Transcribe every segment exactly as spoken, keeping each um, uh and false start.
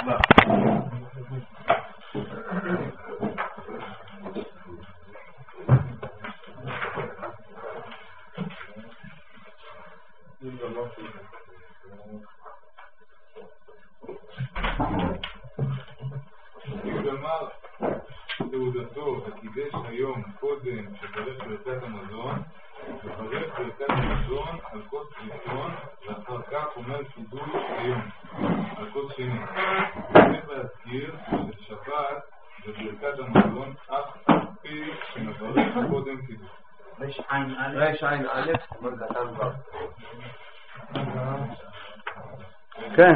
הבא. כלומר, תעודתו הקידש היום קודם שברך ברכת המזון, וברך ברכת המזון על כוס ראשון, ואחר כך אומר קידוש היום על כוס שני. צריך להזכיר ששבת בברכת המזון אף על פי שמברך קודם קידוש. רש עין א', רש עין א', ברכת המזון. כן.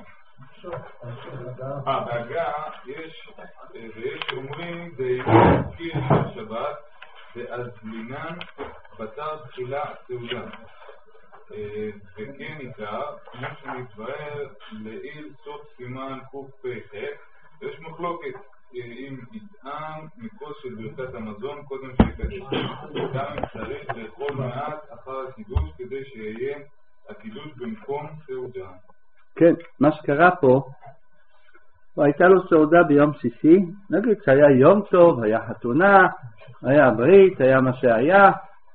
אה, בהגה יש, ויש אומרים, זה מזכיר של שבת, ואזלינן בתר תחילה תעודה. וכן עיקר, כמו שמתבהר לעיל סוף סימן קפ"ח, ויש מחלוקת אם יטעם מכוס של ברכת המזון קודם שיקדש. גם אם צריך לאכול מעט אחר הקידוש כדי שיהיה הקידוש במקום סעודה. כן, מה שקרה פה, הייתה לו סעודה ביום שישי, נגיד שהיה יום טוב, היה חתונה, היה ברית, היה מה שהיה.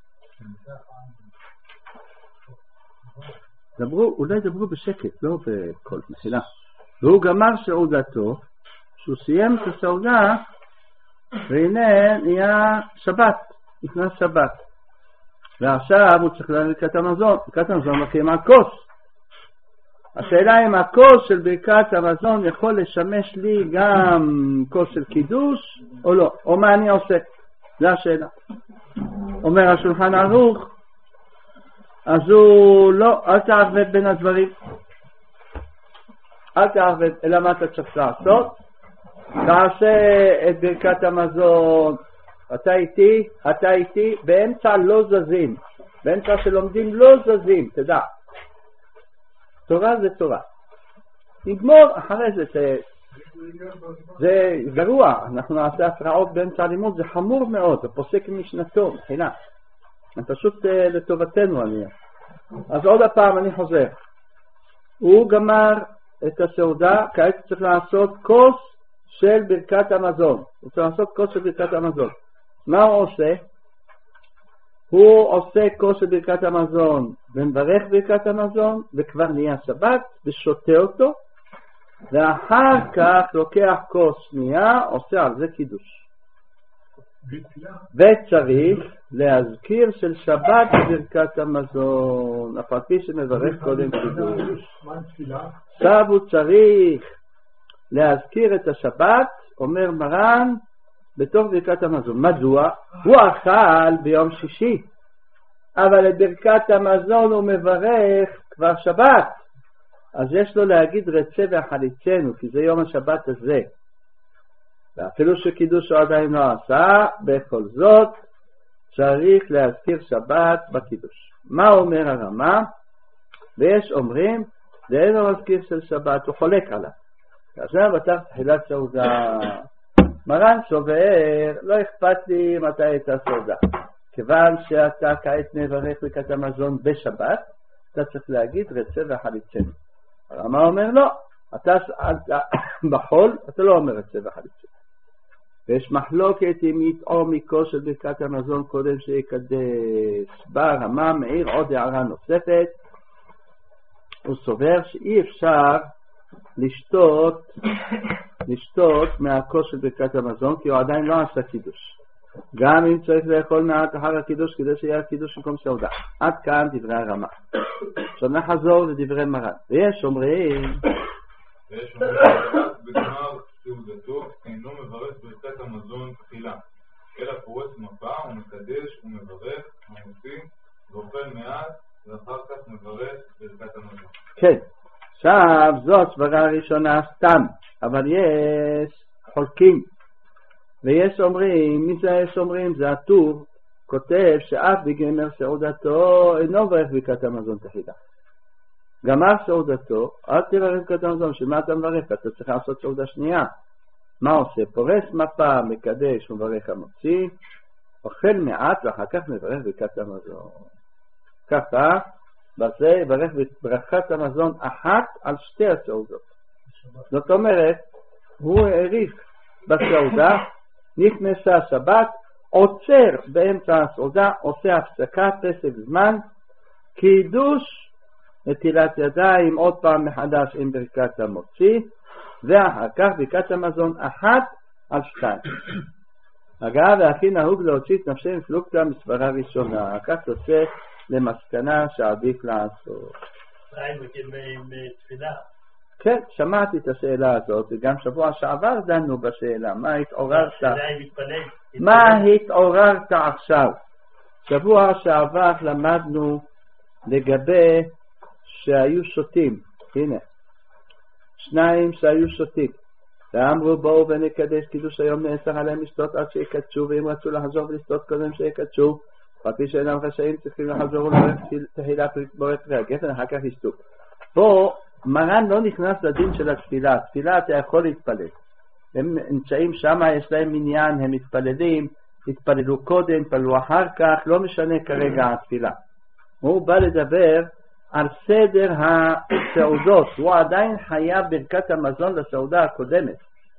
דברו, אולי דברו בשקט, לא בכל מחילה. והוא גמר סעודתו, שהוא סיים את הסעודה, והנה נהיה שבת, נכנס שבת. ועכשיו הוא צריך לברכת המזון, ברכת המזון מקים על כוס. השאלה אם הכוס של ברכת המזון יכול לשמש לי גם כוס של קידוש או לא, או מה אני עושה, זו השאלה. אומר השולחן ערוך, אז הוא לא, אל תערבב בין הדברים, אל תערבב, אלא מה אתה צריך לעשות? תעשה את ברכת המזון, אתה איתי, אתה איתי, באמצע לא זזים, באמצע שלומדים לא זזים, תדע. תורה זה תורה. נגמור אחרי זה, זה, זה גרוע, אנחנו נעשה הפרעות באמצע הלימוד, זה חמור מאוד, זה פוסק משנתו, מחילה. פשוט לטובתנו אני. אז עוד הפעם אני חוזר. הוא גמר את הסעודה, כעת צריך לעשות כוס של ברכת המזון. הוא צריך לעשות כוס של ברכת המזון. מה הוא עושה? הוא עושה כוס של ברכת המזון ומברך ברכת המזון וכבר נהיה שבת ושותה אותו, ואחר כך לוקח כוס שנייה, עושה על זה קידוש. וצריך להזכיר של שבת ברכת המזון, אף על פי שמברך קודם קידוש. עכשיו הוא צריך להזכיר את השבת, אומר מרן, בתוך ברכת המזון. מדוע? הוא אכל ביום שישי, אבל את ברכת המזון הוא מברך כבר שבת, אז יש לו להגיד רצה וחליצנו, כי זה יום השבת הזה, ואפילו שקידוש הוא עדיין לא עשה, בכל זאת צריך להזכיר שבת בקידוש. מה אומר הרמה? ויש אומרים זה אין המזכיר של שבת, הוא חולק עליו, כאשר בתח תחילת סעודה. מרן סובר, לא אכפת לי מתי הייתה סעודה, כיוון שאתה כעת מברך ברכת המזון בשבת, אתה צריך להגיד רצה וחליצנו. הרמה אומר לא, אתה, אתה בחול, אתה לא אומר רצה וחליצנו. ויש מחלוקת אם יטעום מכוס של ברכת המזון קודם שיקדש. בא הרמה מעיר עוד הערה נוספת, הוא סובר שאי אפשר לשתות לשתות מהכוס של ברכת המזון, כי הוא עדיין לא עשה קידוש, גם אם צריך לאכול מעט אחר הקידוש כדי שיהיה הקידוש במקום סעודה. עד כאן דברי הרמה. עכשיו נחזור לדברי מרן. ויש אומרים ויש אומרים בגמר סעודתו אינו מברך ברכת המזון תחילה, אלא פורץ מפה ומקדש ומברך ומוציא ואוכל מעט ואחר כך מברך ברכת המזון. כן, עכשיו זו הסברה הראשונה סתם, אבל יש חולקים, ויש אומרים, מי זה יש אומרים? זה הטור כותב שאף בגמר סעודתו אינו מברך ברכת המזון תחילה. גמר סעודתו, אל תברך ברכת המזון, שמה אתה מברך? אתה צריך לעשות סעודה שנייה. מה עושה? פורס מפה, מקדש ומברך המוציא, אוכל מעט ואחר כך מברך ברכת המזון. ככה, בזה יברך ברכת המזון אחת על שתי הסעודות. זאת אומרת, הוא העריך בסעודה, נכנסה שבת, עוצר באמצע הסעודה, עושה הפסקה, פסק זמן, קידוש, נטילת ידיים, עוד פעם מחדש עם ברכת המוציא, ואחר כך ברכת המזון אחת על שתיים. אגב, והכי נהוג להוציא את נפשי מפלוגתא מסברה ראשונה, כך יוצא למסקנה שעדיף לעשות. תפילה. כן, שמעתי את השאלה הזאת, וגם שבוע שעבר דנו בשאלה, מה התעוררת? מה התעוררת עכשיו? שבוע שעבר למדנו לגבי שהיו שותים, הנה, שניים שהיו שותים, ואמרו בואו ונקדש קידוש היום נאסר עליהם לשתות עד שיקדשו, ואם רצו לחזור ולשתות קודם שיקדשו, חצי שאינם רשאים צריכים לחזור ולברך תחילה בורא פרי הגפן, אחר כך ישתו. פה מרן לא נכנס לדין של התפילה, התפילה אתה יכול להתפלל, הם נמצאים שם, יש להם עניין, הם מתפללים, התפללו קודם, התפללו אחר כך, לא משנה כרגע התפילה. הוא בא לדבר על סדר הסעודות, הוא עדיין חייב ברכת המזון לסעודה הקודמת.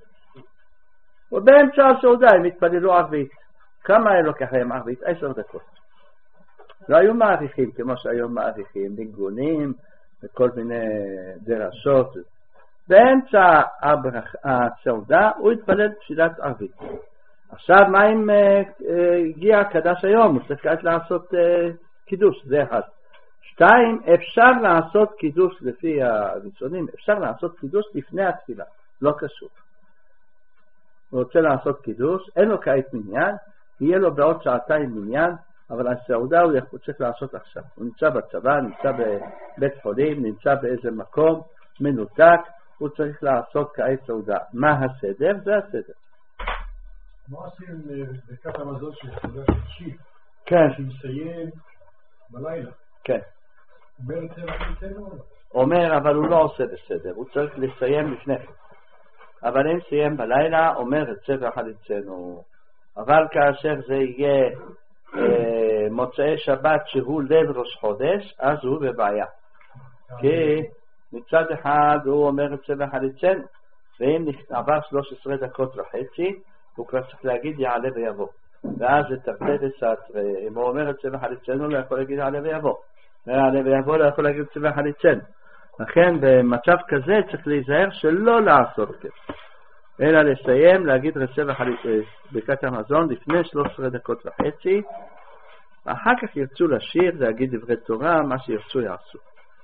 ובאמצע הסעודה הם התפללו ערבית. כמה היה לוקח להם ערבית? עשר דקות. לא היו מעריכים כמו שהיום מעריכים, ניגונים וכל מיני דרשות. באמצע הסעודה הוא התפלל תפילת ערבית. עכשיו מה אם הגיע הקדש היום? הוא צריך לעשות קידוש, זה אחד. שתיים, אפשר לעשות קידוש לפי הראשונים, אפשר לעשות קידוש לפני התפילה, לא קשור. הוא רוצה לעשות קידוש, אין לו כעת מניין, יהיה לו בעוד שעתיים מניין, אבל הסעודה הוא צריך לעשות עכשיו. הוא נמצא בצבא, נמצא בבית חולים, נמצא באיזה מקום, מנותק, הוא צריך לעשות כעת סעודה. מה הסדר? זה הסדר. מה עושים ברכת המזון של סעודה שישית? כן. שמסיים בלילה. כן. אומר את זה לפנינו? אומר, אבל הוא לא עושה בסדר, הוא צריך לסיים לפני כן. אבל אם סיים בלילה, אומר את זה ואחד אצלנו. אבל כאשר זה יהיה אה, מוצאי שבת שהוא ליל ראש חודש, אז הוא בבעיה. כי מצד אחד הוא אומר את זה ואחד אצלנו, ואם עבר שלוש עשרה דקות וחצי, הוא כבר צריך להגיד יעלה ויבוא. ואז זה תרתי דסתרי, אם הוא אומר את זה ואחד אצלנו, לא יכול להגיד יעלה ויבוא. יעלה ויבוא, לא יכול להגיד את זה ואחד אצלנו. לכן במצב כזה צריך להיזהר שלא לעשות כן. אלא לסיים, להגיד רצה ברכת המזון לפני שלוש עשרה דקות וחצי, ואחר כך ירצו לשיר, להגיד דברי תורה, מה שירצו יעשו.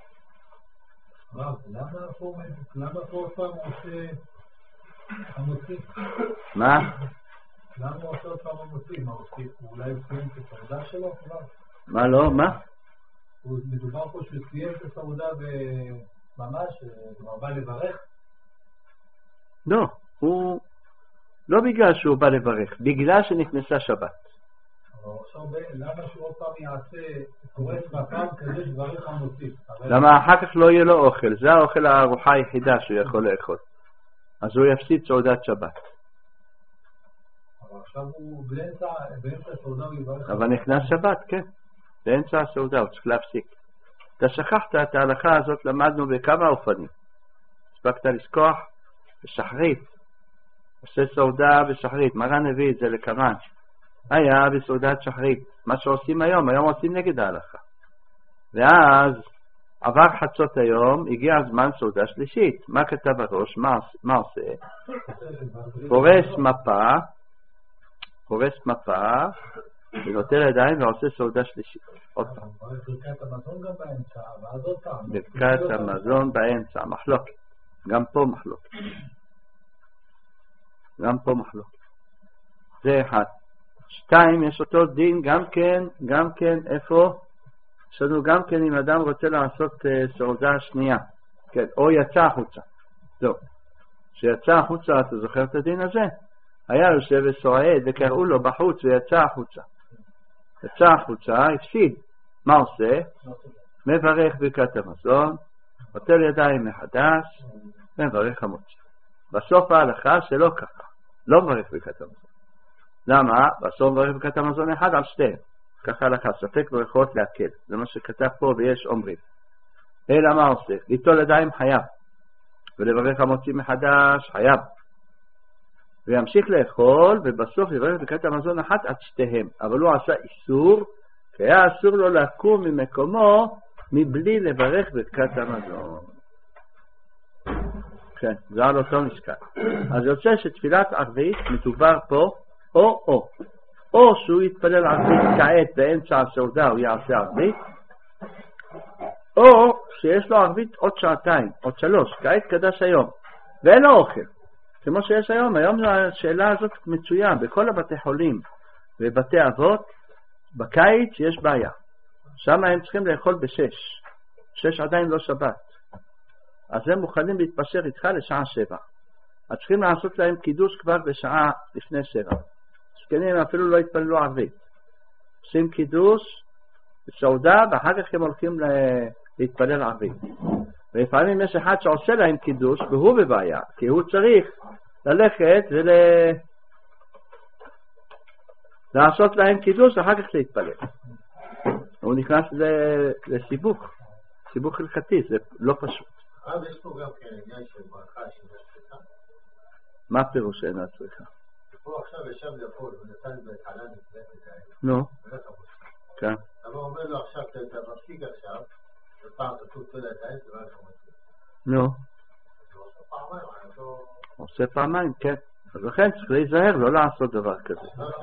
למה פה פעם עושה המוציא? מה? למה הוא עושה אותם המוציא? מה עושה? הוא אולי סיים את הסעודה שלו כבר? מה לא? מה? מדובר פה שהוא סיים את הסעודה וממש, כבר בא לברך? לא, הוא לא בגלל שהוא בא לברך, בגלל שנכנסה שבת. למה שהוא עוד פעם יעשה קורס בפעם כזה שברך המוציא? למה אחר כך לא יהיה לו אוכל, זה האוכל הארוחה היחידה שהוא יכול לאכול, אז הוא יפסיד סעודת שבת. אבל עכשיו הוא באמצע הסעודה הוא יברך. אבל נכנס שבת, כן, באמצע הסעודה הוא צריך להפסיק. אתה שכחת את ההלכה הזאת, למדנו בכמה אופנים. הספקת לשכוח בשחרית, עושה סעודה בשחרית, מרן הביא את זה לקרן, היה בסעודת שחרית, מה שעושים היום, היום עושים נגד ההלכה. ואז עבר חצות היום, הגיע הזמן סעודה שלישית. מה כתב הראש? מה, מה עושה? פורס מפה, פורס מפה, ונוטל ידיים ועושה סעודה שלישית. עוד פעם. ברכת המזון גם באמצע, ואז עוד פעם. ברכת המזון באמצע, מחלוקת. גם פה מחלוקת. גם פה מחלוקת. זה אחד. שתיים, יש אותו דין גם כן, גם כן, איפה? יש לנו גם כן אם אדם רוצה לעשות uh, סעודה שנייה. כן, או יצא החוצה. זהו. שיצא החוצה, אתה זוכר את הדין הזה? היה יושב וסועד וקראו לו בחוץ ויצא החוצה. יצא החוצה, הפסיד. מה עושה? מברך ברכת המזון, נוטל ידיים מחדש, מברך המוציא. בסוף ההלכה שלא ככה. לא מברך ברכת המזון. למה? בסוף מברך ברכת המזון אחד על שתיהם. ככה הלכה, ספק ברכות להקל. זה מה שכתב פה ויש אומרים. אלא מה עושה? ליטול ידיים חייב. ולברך המוציא מחדש חייב. וימשיך לאכול, ובסוף יברך ברכת המזון אחת עד שתיהם. אבל הוא עשה איסור, כי היה אסור לו לקום ממקומו מבלי לברך ברכת המזון. כן, זה על אותו משקל. אז יוצא שתפילת ערבית מדובר פה או או. או שהוא יתפלל ערבית כעת באמצע הסעודה הוא יעשה ערבית, או שיש לו ערבית עוד שעתיים, עוד שלוש, כעת קדש היום, ואין לו אוכל. כמו שיש היום, היום השאלה הזאת מצויה בכל הבתי חולים ובתי אבות, בקיץ יש בעיה. שם הם צריכים לאכול בשש, שש עדיין לא שבת. אז הם מוכנים להתפשר איתך לשעה שבע. אז צריכים לעשות להם קידוש כבר בשעה לפני שבע. סקנים אפילו לא התפללו ערבית. עושים קידוש בסעודה ואחר כך הם הולכים להתפלל ערבית. ולפעמים יש אחד שעושה להם קידוש והוא בבעיה, כי הוא צריך ללכת ול... לעשות להם קידוש ואחר כך להתפלל. הוא נכנס לסיבוך, סיבוך הלכתי, זה לא פשוט. אז יש פה גם כעניין של ברכה שאינה צריכה? מה פירוש שאינה צריכה? פה עכשיו ישב לאכול ונתן בהתחלה נפלטת האלה. נו. כן. אבל הוא אומר לו עכשיו, אתה מפסיק עכשיו, ופעם תקוד כל הדעת, זה לא לך מצליח. נו. הוא עושה פעמיים, הוא עושה פעמיים, כן. אז לכן צריך להיזהר, לא לעשות דבר כזה.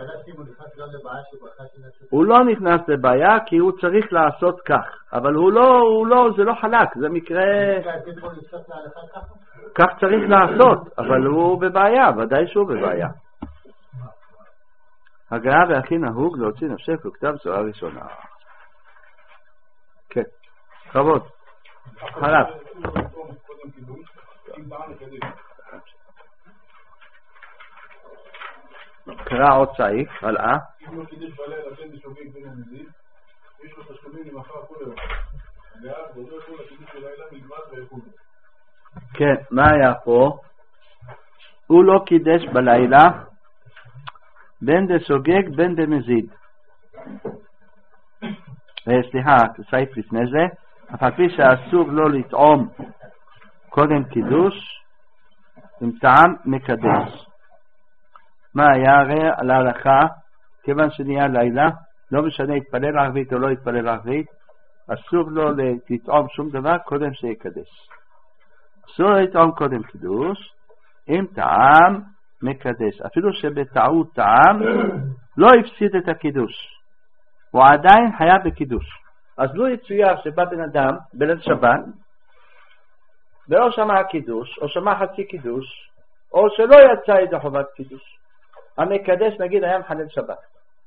הוא לא נכנס לבעיה כי הוא צריך לעשות כך, אבל הוא לא, הוא לא, זה לא חלק, זה מקרה... כך צריך לעשות, אבל הוא בבעיה, ודאי שהוא בבעיה. הגעה והכי נהוג להוציא נפשך וכתב צורה ראשונה. כן, חבוד. חלק. קרא עוד סעיף, הלאה. אם לא קידש בלילה לכן בשוגג בין המזיד, יש לו תשלומים למחר כל היום. ואז בוזר כל הקידוש בלילה מלבד ויקום. כן, מה היה פה? הוא לא קידש בלילה בין דשוגג בין דמזיד. סליחה, סעיף לפני זה, אף על פי שאסור לו לטעום קודם קידוש עם טעם מקדש. מה היה הרי על ההלכה, כיוון שנהיה לילה, לא משנה יתפלל ערבית או לא יתפלל ערבית, אסור לו לטעום שום דבר קודם שיקדש. אסור לו לטעום קודם קידוש, עם טעם מקדש. אפילו שבטעות טעם, לא הפסיד את הקידוש. הוא עדיין חייב בקידוש. אז לא יצויר שבא בן אדם בליל שבת, ולא שמע קידוש, או שמע חצי קידוש, או שלא יצא ידי חובת קידוש. המקדש נגיד היה מחלל שבת.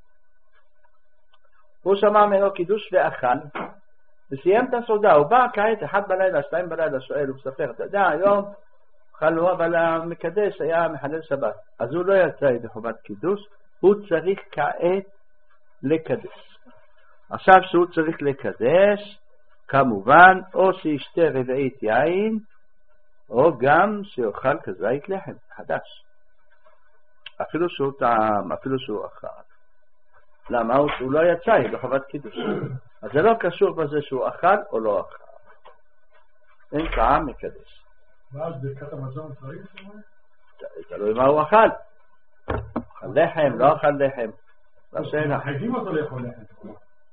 הוא שמע ממנו קידוש ואכל, וסיים את הסעודה, הוא בא כעת אחד בלילה, שתיים בלילה, שואל, הוא מספר, אתה יודע, היום חלו, אבל המקדש היה מחלל שבת. אז הוא לא יצא ידי חובת קידוש, הוא צריך כעת לקדש. עכשיו שהוא צריך לקדש, כמובן, או שישתה רבעית יין, או גם שיאכל כזית לחם, חדש. אפילו שהוא טעם, אפילו שהוא אכל. למה? הוא לא יצא ידי חובת קידוש. אז זה לא קשור בזה שהוא אכל או לא אכל. אין טעם מקדש. ואז ברכת המזון צריך? תלוי מה הוא אכל. אכל לחם, לא אכל לחם. מחייבים אותו לאכול לחם.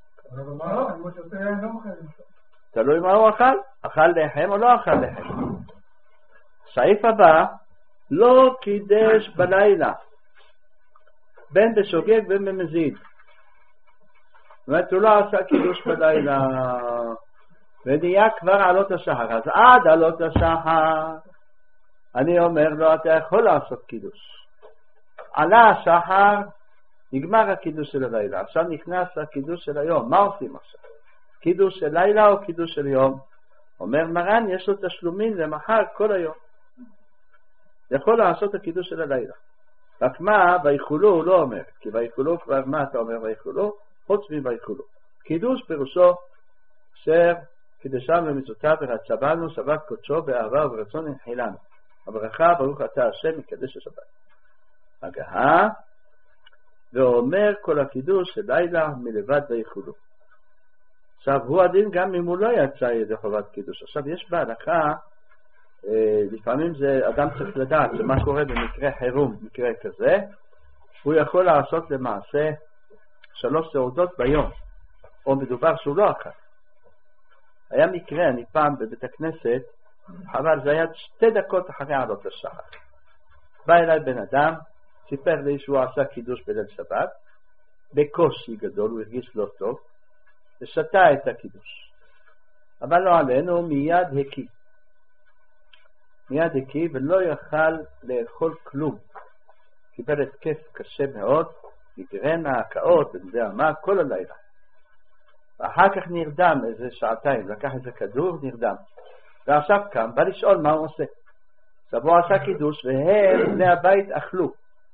תלוי מה הוא אכל. אכל לחם או לא אכל לחם. סעיף הבא, לא קידש בלילה. בין בשוגג בין במזיד. זאת אומרת, הוא לא עשה קידוש בלילה. ונהיה כבר עלות השחר. אז עד עלות השחר, אני אומר לו, אתה יכול לעשות קידוש. עלה השחר, נגמר הקידוש של הלילה. עכשיו נכנס הקידוש של היום. מה עושים עכשיו? קידוש של לילה או קידוש של יום? אומר מרן, יש לו תשלומים למחר כל היום. יכול לעשות הקידוש של הלילה. רק מה, ויכולו הוא לא אומר. כי ויכולו כבר, מה אתה אומר ויכולו? חוץ מויכולו. קידוש פירושו אשר קידשם במצוותיו ורצה בנו שבת קודשו באהבה וברצון ינחילנו. הברכה ברוך אתה השם מקדש השבת. הגהה ואומר כל הקידוש של לילה מלבד ויכולו. עכשיו הוא הדין גם אם הוא לא יצא ידי חובת קידוש. עכשיו יש בהלכה לפעמים זה אדם צריך לדעת שמה קורה במקרה חירום, מקרה כזה, הוא יכול לעשות למעשה שלוש סעודות ביום, או מדובר שהוא לא אכל. היה מקרה, אני פעם בבית הכנסת, אבל זה היה שתי דקות אחרי עלות השחר. בא אליי בן אדם, סיפר לי שהוא עשה קידוש בליל שבת, בקושי גדול, הוא הרגיש לא טוב, ושתה את הקידוש. אבל לא עלינו, מיד הקיא. מיד הקיא ולא יכל לאכול כלום. קיבל התקף קשה מאוד, מגרנה, הקאות, וזה מה, כל הלילה. ואחר כך נרדם איזה שעתיים, לקח איזה כדור, נרדם. ועכשיו קם, בא לשאול מה הוא עושה. עכשיו הוא עשה קידוש, והם, בני הבית, אכלו.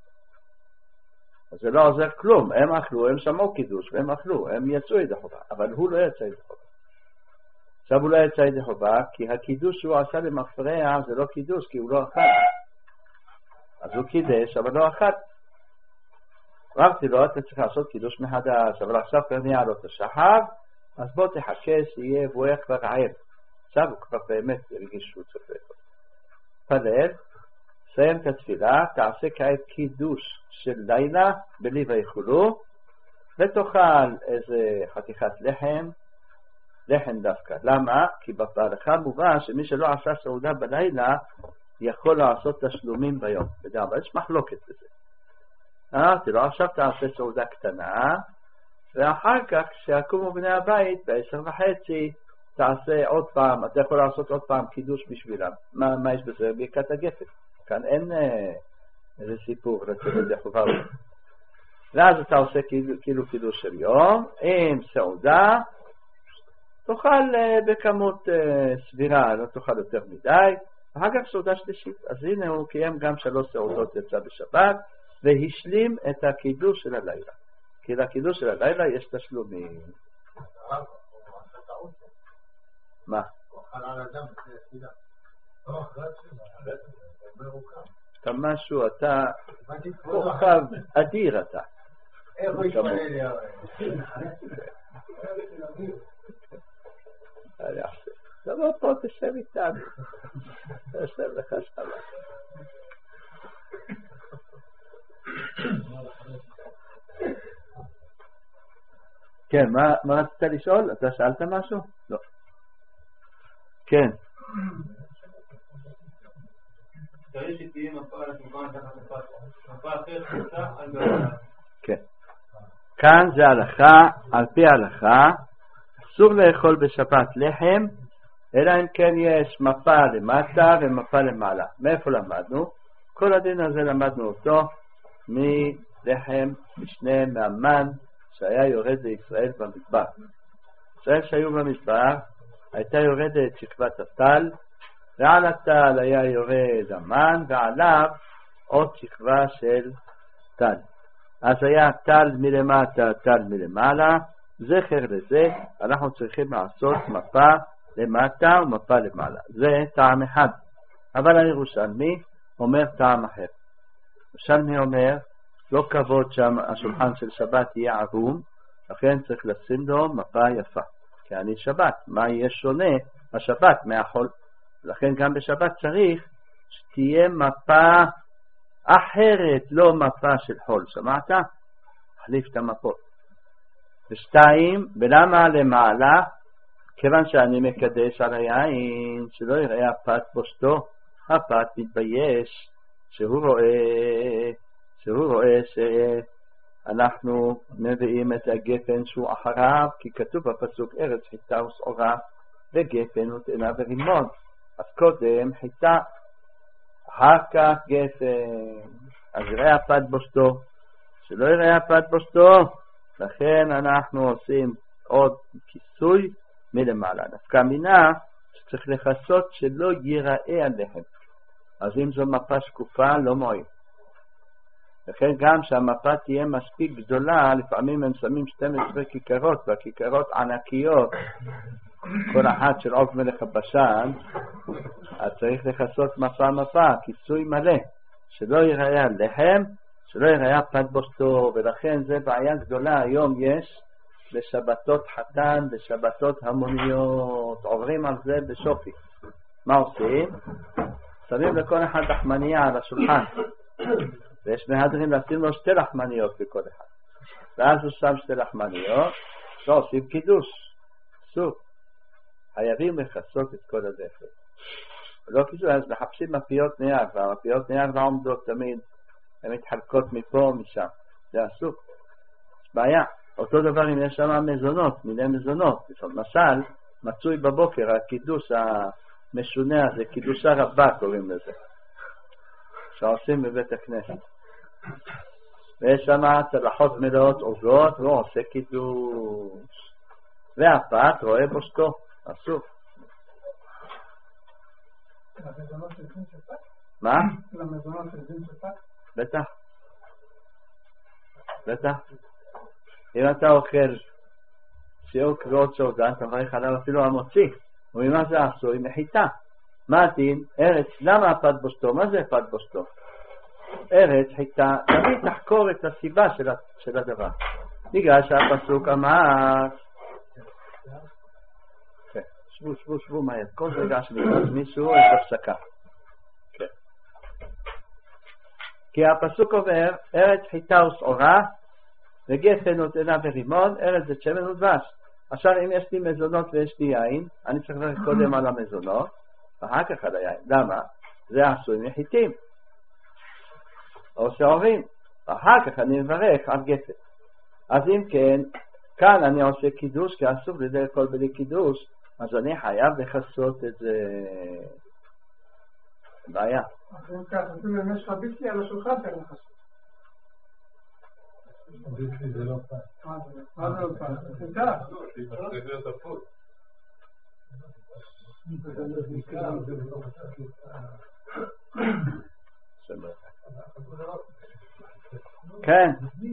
אז זה לא עוזר כלום, הם אכלו, הם שמעו קידוש, והם אכלו, הם יצאו ידי חובה, אבל הוא לא יצא ידי חובה. עכשיו הוא לא יצא ידי חובה, כי הקידוש שהוא עשה למפרע זה לא קידוש, כי הוא לא אכל. אז הוא קידש, אבל לא אכל. אמרתי לו, אתה צריך לעשות קידוש מחדש, אבל עכשיו כבר נהיה לו את השחר, אז בוא תחכה שיהיה, והוא היה כבר עייב. עכשיו הוא כבר באמת הרגיש שהוא צופה. פלל, סיים את התפילה, תעשה כעת קידוש של לילה, בלי ויכולו, ותאכל איזה חתיכת לחם, לחם דווקא. למה? כי בהלכה מובן שמי שלא עשה סעודה בלילה, יכול לעשות תשלומים ביום. אבל יש מחלוקת בזה. אמרתי לו, עכשיו תעשה סעודה קטנה, ואחר כך כשיקומו בני הבית בעשר וחצי, תעשה עוד פעם, אתה יכול לעשות עוד פעם קידוש בשבילם. מה, מה יש בזה? ברכת הגפן. כאן אין אה, איזה סיפור לצאת ידי חובה. ואז אתה עושה כאילו, כאילו קידוש של יום, עם סעודה, תאכל אה, בכמות אה, סבירה, לא תאכל יותר מדי, ואחר כך סעודה שלישית. אז הנה הוא קיים גם שלוש סעודות יצא בשבת, והשלים את הקידוש של הלילה. כי לקידוש של הלילה יש תשלומים. מה? אתה משהו, אתה כוכב אדיר אתה. איך הוא יתפלל לי הרי? תבוא פה, תשב איתנו. תשב לך שמה. כן, מה, מה רצית לשאול? אתה שאלת משהו? לא. כן. צריך שתהיה מפה על השולחן תחת מפה אחרת חוצה על בעיה. כן. כאן זה הלכה, על פי הלכה, אסור לאכול בשבת לחם, אלא אם כן יש מפה למטה ומפה למעלה. מאיפה למדנו? כל הדין הזה למדנו אותו מלחם משנה מהמן שהיה יורד לישראל במדבר. ישראל שהיו במדבר הייתה יורדת שכבת הטל, ועל הטל היה יורד המן, ועליו עוד שכבה של טל. אז היה טל מלמטה, טל מלמעלה. זכר לזה אנחנו צריכים לעשות מפה למטה ומפה למעלה. זה טעם אחד. אבל הירושלמי אומר טעם אחר. הירושלמי אומר, לא כבוד שהשולחן של שבת יהיה ערום, לכן צריך לשים לו מפה יפה. כי אני שבת, מה יהיה שונה השבת מהחול? לכן גם בשבת צריך שתהיה מפה אחרת, לא מפה של חול. שמעת? החליף את המפות. ושתיים, ולמה למעלה? כיוון שאני מקדש על היין, שלא יראה הפת בושתו, הפת מתבייש, שהוא רואה, שהוא רואה שאנחנו מביאים את הגפן שהוא אחריו, כי כתוב בפסוק ארץ חיטה ושעורה, וגפן ותאנה ורימון. אז קודם חיטה, אחר כך גפן, אז יראה הפת בושתו, שלא יראה הפת בושתו, לכן אנחנו עושים עוד כיסוי מלמעלה. נפקא מינה שצריך לחסות שלא ייראה הלחם. אז אם זו מפה שקופה לא מועיל. לכן גם שהמפה תהיה מספיק גדולה, לפעמים הם שמים שתים עשרה כיכרות, והכיכרות ענקיות, כל אחת של עוף מלך הבשן, אז צריך לחסות מפה מפה, כיסוי מלא, שלא ייראה הלחם, שלא יראה פת בושתו, ולכן זה בעיה גדולה. היום יש בשבתות חתן, בשבתות המוניות, עוברים על זה בשופי. מה עושים? שמים לכל אחד לחמניה על השולחן, ויש מהדרין לשים לו שתי לחמניות לכל אחד, ואז הוא שם שתי לחמניות, לא עושים קידוש, סוף, חייבים לחסות את כל הדפק. ולא קידוש, אז מחפשים מפיות נייר, והמפיות נייר לא עומדות תמיד, הן מתחלקות מפה ומשם, זה אסור, יש בעיה. אותו דבר אם יש שם מזונות, מיני מזונות, למשל, מצוי בבוקר, הקידוש המשונה הזה, קידוש הרבה קוראים לזה, שעושים בבית הכנסת. ויש שם צלחות מלאות עוגות, והוא עושה קידוש. והפת רואה בושתו, אסור. למזונות של דין שפת? מה? למזונות של דין שפת? בטח. בטח. אם אתה אוכל שיעור קריאות סעודה, אתה מברך עליו אפילו המוציא. וממה זה עשוי? מחיטה. מה הדין? ארץ. למה הפת בושתו? מה זה פת בושתו? ארץ, חיטה, תמיד תחקור את הסיבה של, של הדבר. בגלל שהפסוק אמר, כן, שבו, שבו, שבו מהר, כל רגע שנכנס מישהו, יש הפסקה. כן. כי הפסוק אומר, ארץ, חיטה ושעורה, וגפן ותאנה ורימון, ארץ זה שמן ודבש. עכשיו אם יש לי מזונות ויש לי יין, אני צריך לברך קודם על המזונות, ואחר כך על היין. למה? זה עשוי מחיטים. או שעורים, ואחר כך אני מברך על גפן. אז אם כן, כאן אני עושה קידוש, כי אסור לדרך כל בלי קידוש, אז אני חייב לחסות את זה. בעיה. אז אם כך, אפילו אם יש לך ביסלי על השולחן, אתה לחסות. ביסלי זה לא פעם. מה זה לא פעם? זה כך. זה צריך להיות הפות. כן.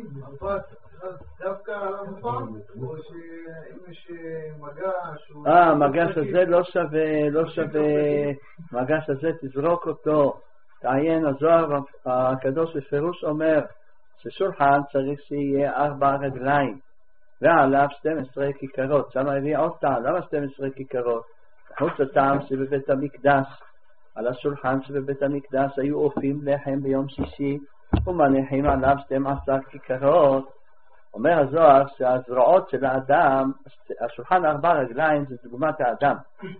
דווקא על המפעם, או שאם יש מגע שהוא... אה, מגש הזה לא שווה, לא שווה, מגש הזה תזרוק אותו, תעיין. הזוהר הקדוש בפירוש אומר ששולחן צריך שיהיה ארבע רגליים ועליו שתים עשרה כיכרות. שם הביא עוד טעם, למה שתים עשרה כיכרות? חוץ הטעם שבבית המקדש, על השולחן שבבית המקדש היו אופים לחם ביום שישי ומניחים עליו שתים עשרה כיכרות. אומר הזוהר שהזרועות של האדם, השולחן ארבע רגליים זה דוגמת האדם.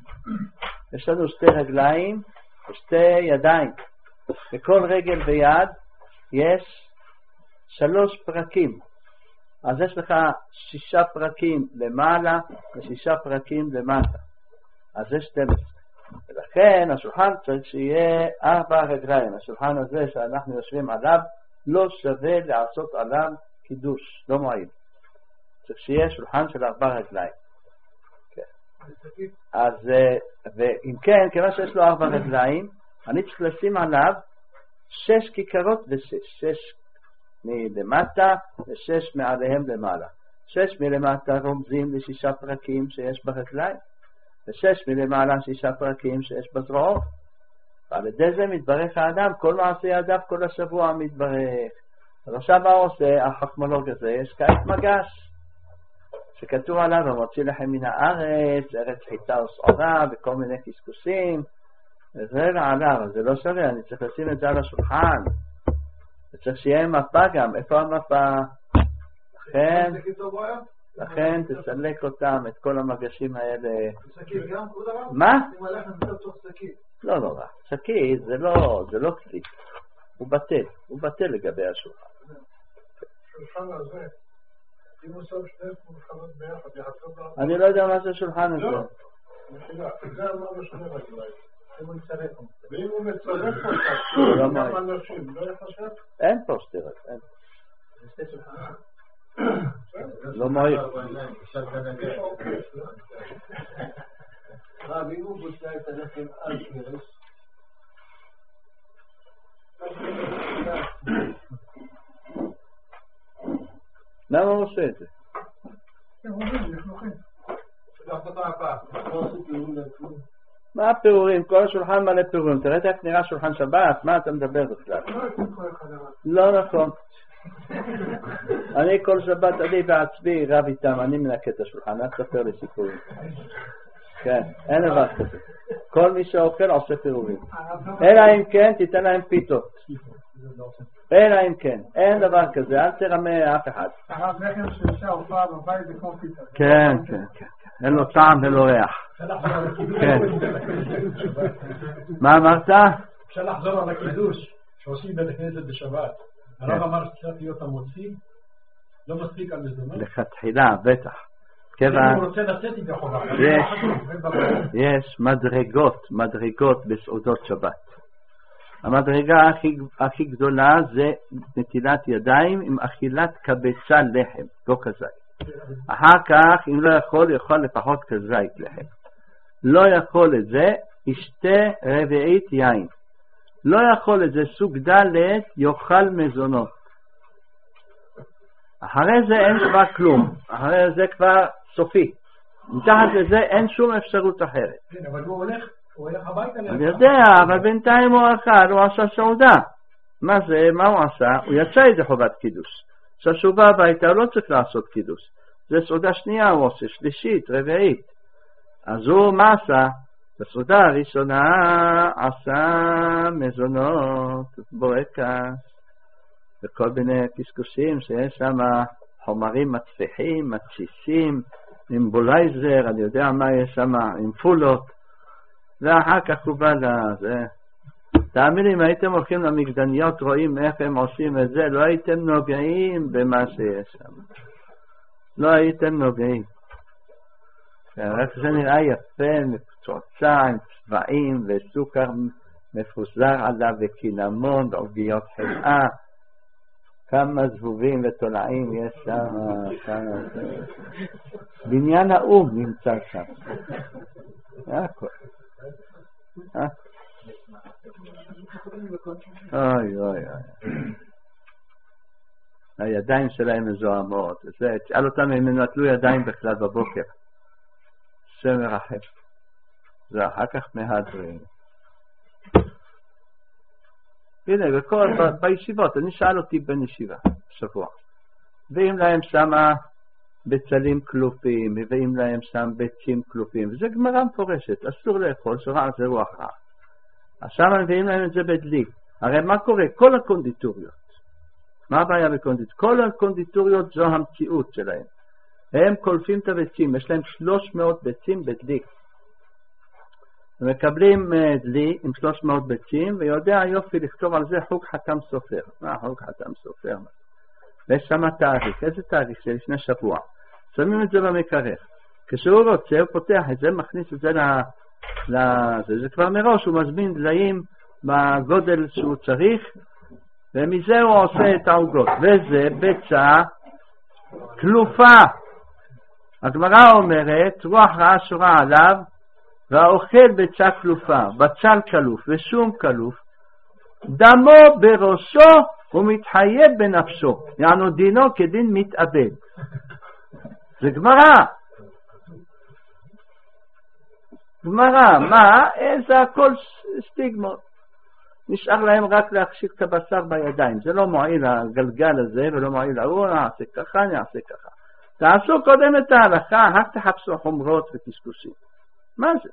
יש לנו שתי רגליים ושתי ידיים, בכל רגל ויד יש שלוש פרקים, אז יש לך שישה פרקים למעלה ושישה פרקים למטה, אז זה שתים עשרה. ולכן השולחן צריך שיהיה ארבע רגליים. השולחן הזה שאנחנו יושבים עליו לא שווה לעשות עליו קידוש, לא מועיל. צריך שיהיה שולחן של ארבע רגליים. כן. אז ואם כן, כיוון שיש לו ארבע רגליים, אני צריך לשים עליו שש כיכרות ושש, שש מלמטה ושש מעליהם למעלה. שש מלמטה רומזים לשישה פרקים שיש ברגליים, ושש מלמעלה שישה פרקים שיש בזרועות. ועל ידי זה מתברך האדם, כל מעשה ידיו כל השבוע מתברך. אז עכשיו מה עושה החכמולוג הזה? יש כעת מגש שכתוב עליו ומוציא לכם מן הארץ, ארץ חיטה ושעורה וכל מיני קשקושים, וזה עליו, אז זה לא שווה, אני צריך לשים את זה על השולחן, וצריך שיהיה מפה גם. איפה המפה? לכן לכן תסלק אותם, את כל המגשים האלה. שקית גם? מה? אם הלכת בתוך שקית. לא נורא, שקית זה לא, זה לא כלי, הוא בטל, הוא בטל לגבי השולחן. שולחן הזה, אם הוא שם שני שולחנות ביחד, יחסו... אני לא יודע מה זה שולחן הזה. לא, זה אמרנו שני רגליים, אם הוא יצרק אותם. ואם הוא מצרק אותם, גם אנשים, לא יחשב? אין פה שתי רגליים. זה שתי שולחנות. לא מועיל. רב, אם הוא בוצע את הלחם על קרש, למה הוא עושה את זה? מה הפירורים? כל השולחן מלא פירורים. תראה איך נראה שולחן שבת, מה אתה מדבר בכלל? לא נכון. אני כל שבת, אני בעצמי רב איתם, אני מנקה את השולחן, אל תספר לי סיפורים. כן, אין דבר כזה. כל מי שאוכל עושה פירורים. אלא אם כן תיתן להם פיתות. אלא אם כן, אין דבר כזה, אל תרמה אף אחד. הרב לחם שאישה הופעה בבית זה כמו פיתה. כן, כן, כן. אין לו טעם ולא ריח. כן. מה אמרת? אפשר לחזור על הקידוש שעושים בית הכנסת בשבת. הרב אמר שצריך להיות המוציא, לא מספיק על מזונות. לכתחילה, בטח. הוא רוצה לצאת איתה חובה. יש מדרגות, מדרגות בסעודות שבת. המדרגה הכי, הכי גדולה זה נטילת ידיים עם אכילת קבצה לחם, לא כזית. אחר כך, אם לא יכול, יכול לפחות כזית לחם. לא יכול את זה, ישתה רביעית יין. לא יכול את זה, סוג ד' יאכל מזונות. אחרי זה אין כבר כלום, אחרי זה כבר סופי. מתחת לזה אין שום אפשרות אחרת. כן, אבל הוא הולך, הוא הולך הביתה. אני יודע, אבל בינתיים הוא אכל, הוא עשה סעודה. מה זה, מה הוא עשה? הוא יצא איזה חובת קידוש. כשהוא בא הביתה הוא לא צריך לעשות קידוש. זה סעודה שנייה הוא עושה, שלישית, רביעית. אז הוא מה עשה? בסעודה הראשונה עשה מזונות, בורקס, וכל מיני קשקושים שיש שם חומרים מצפיחים, מתסיסים, עם בולייזר, אני יודע מה יש שם, עם פולות, ואחר כך הוא בא לזה. תאמין לי, אם הייתם הולכים למקדניות, רואים איך הם עושים את זה, לא הייתם נוגעים במה שיש שם. לא הייתם נוגעים. רק זה נראה יפה, מפצוצה, עם צבעים וסוכר מפוזר עליו וקינמון ועוגיות חלאה. כמה זבובים ותולעים יש שם, כמה... בניין האום נמצא שם. הכל. אוי אוי אוי. הידיים שלהם מזוהמות. תשאל אותם אם הם נטלו ידיים בכלל בבוקר. שם מרחב. זה אחר כך מהדברים. הנה, בכל, ב, בישיבות, אני שאל אותי בן ישיבה, שבוע. ואם להם שמה בצלים כלופים, ואם להם שם ביצים כלופים, וזה גמרא מפורשת, אסור לאכול, שרע זה רוח רע. עכשיו מביאים להם את זה בדלי. הרי מה קורה? כל הקונדיטוריות. מה הבעיה בקונדיטוריות? כל הקונדיטוריות זו המציאות שלהם. הם קולפים את הביצים, יש להם שלוש מאות ביצים בדלי. ומקבלים דלי עם שלוש מאות ביצים, ויודע יופי לכתוב על זה חוג חתם סופר. מה חוג חתם סופר? ויש שם תאריך. איזה תאריך? זה לפני שבוע. שמים את זה במקרר. כשהוא רוצה, הוא פותח את זה, מכניס את זה לזה. זה כבר מראש, הוא מזמין דליים בגודל שהוא צריך, ומזה הוא עושה את העוגות. וזה ביצה כלופה. הגמרא אומרת, רוח רעה שורה עליו, והאוכל ביצה כלופה, בצל כלוף ושום כלוף, דמו בראשו ומתחייב בנפשו, יענו דינו כדין מתאבד. זה גמרא. גמרא, מה? איזה הכל סטיגמות. נשאר להם רק להכשיר את הבשר בידיים. זה לא מועיל הגלגל הזה ולא מועיל ההוא, נעשה ככה, נעשה ככה. תעשו קודם את ההלכה, רק תחפשו חומרות וקשקושים. מה זה?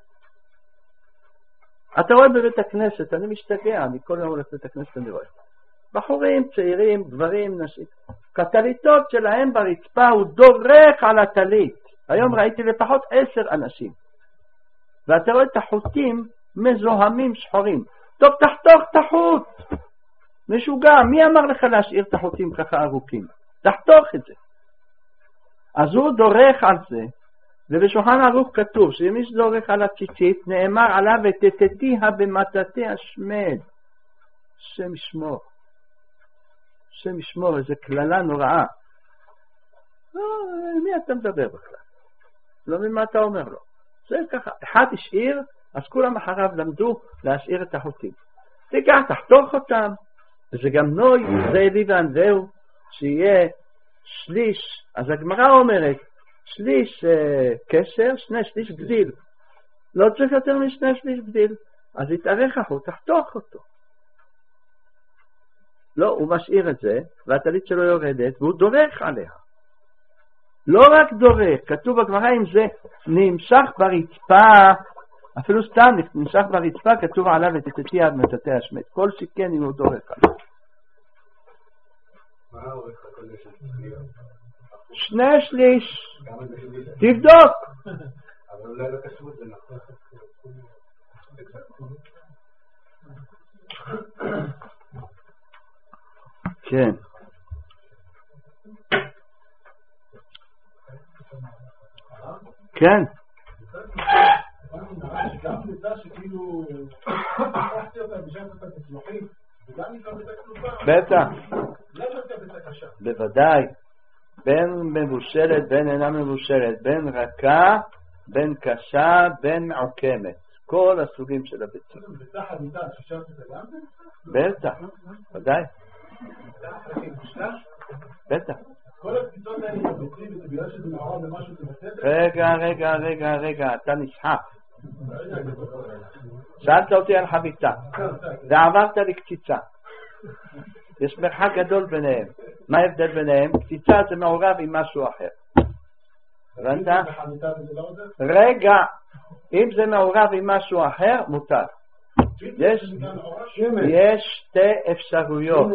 אתה רואה בבית הכנסת, אני משתגע, אני כל יום הולך בבית הכנסת, אני רואה. בחורים, צעירים, גברים, נשים. כתליטות שלהם ברצפה, הוא דורך על התלית. היום ראיתי לפחות עשר אנשים. ואתה רואה את החוטים מזוהמים שחורים. טוב, תחתוך את החוט. משוגע, מי אמר לך להשאיר את החוטים ככה ארוכים? תחתוך את זה. אז הוא דורך על זה. ובשולחן ערוך כתוב שמי שדורך על הציצית נאמר עליו ותתתיה במטאטי השמד. שם ישמור. שם ישמור, איזו כללה נוראה. לא, מי אתה מדבר בכלל? לא ממה אתה אומר לו. זה ככה, אחד השאיר, אז כולם אחריו למדו להשאיר את החוטים. תיקח, תחתוך אותם. וזה גם נוי, זה לי וענדהו, שיהיה שליש. אז הגמרא אומרת, שליש uh, קשר, שני שליש גדיל. לא צריך יותר משני שליש גדיל. אז יתארך החוט, תחתוך אותו. לא, הוא משאיר את זה, והטלית שלו יורדת, והוא דורך עליה. לא רק דורך, כתוב בגמרא אם זה נמשך ברצפה, אפילו סתם נמשך ברצפה, כתוב עליו ותתתי עד מטאטא השמד, כל שכן אם הוא דורך עליו. מה העורך הקודם של שליש? שני שליש, תבדוק. אבל אולי לא קשור את זה נכון. כן. כן. גם נדע שכאילו פתחתי אותה בשעת אותה תצלוחים וגם נקרא את הכלופה. בטח. לא נקרא את הקשה. בוודאי. בין מבושלת, בין אינה מבושלת, בין רכה, בין קשה, בין מעוקמת. כל הסוגים של הביצים. ביצה חביתה, ששרת את זה גם? בטח, ודאי. בטח. כל הביצות האלה בביצים, וזה בגלל שזה מעורב למשהו זה בסדר? רגע, רגע, רגע, רגע, אתה נסחף. שאלת אותי על חביתה, ועברת לקציצה. יש מרחק גדול ביניהם. מה ההבדל ביניהם? קציצה זה מעורב עם משהו אחר. הבנת? רגע, אם זה מעורב עם משהו אחר, מותר. יש, יש שתי אפשרויות.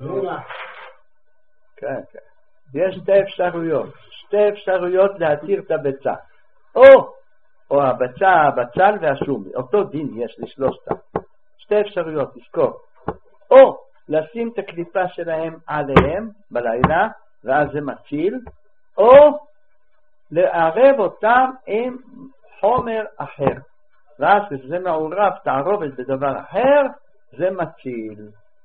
כן, כן. יש שתי אפשרויות. שתי אפשרויות להתיר את הביצה. או, או הביצה, הבצל והשום. אותו דין יש לשלושתם. שתי אפשרויות, תזכור. או לשים את הקליפה שלהם עליהם בלילה, ואז זה מציל. או לערב אותם עם חומר אחר. ואז כשזה מעורב תערובת בדבר אחר, זה מציל.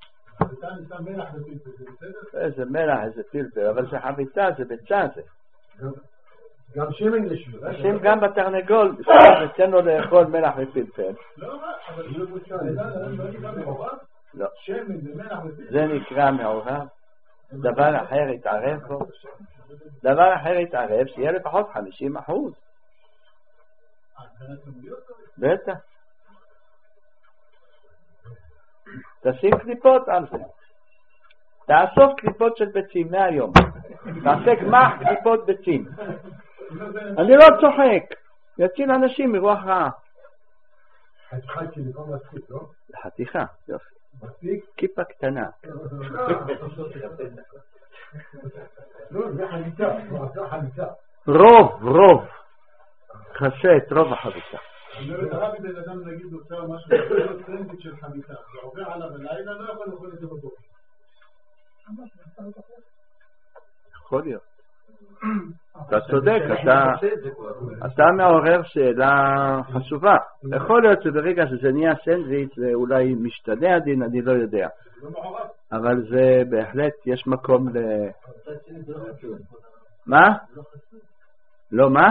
איזה מלח, איזה פלפל, אבל זה חביתה, זה ביצה זה. גם שמן לשמור. שים גם בתרנגול, ותן לו לאכול מלח ופלפל. לא, אבל זה לא נקרא מעורב? לא. שמן ומלח ופלפל. זה נקרא מעורב. דבר אחר יתערב בו. דבר אחר יתערב שיהיה לפחות חמישים אחוז. בטח. תשים קליפות על זה. תאסוף קליפות של ביצים מהיום. תעשה גמח קליפות ביצים. אני לא צוחק. יציל אנשים מרוח רעה. חתיכה כליפון מספיק, לא? חתיכה, יופי. מספיק? כיפה קטנה. לא, זה חליטה. זה חליטה. רוב, רוב. חסה את רוב החביתה. אני אומרת, הרבי בן אדם נגיד נוצר משהו לא טרנדית של חביתה. זה עובר עליו הלילה, לא יכול לאכול את זה בבוקר. יכול להיות. אתה צודק, אתה מעורר שאלה חשובה. יכול להיות שברגע שזה נהיה סנדוויץ' זה אולי משתנה הדין, אני לא יודע. אבל זה בהחלט יש מקום ל... מה? לא מה?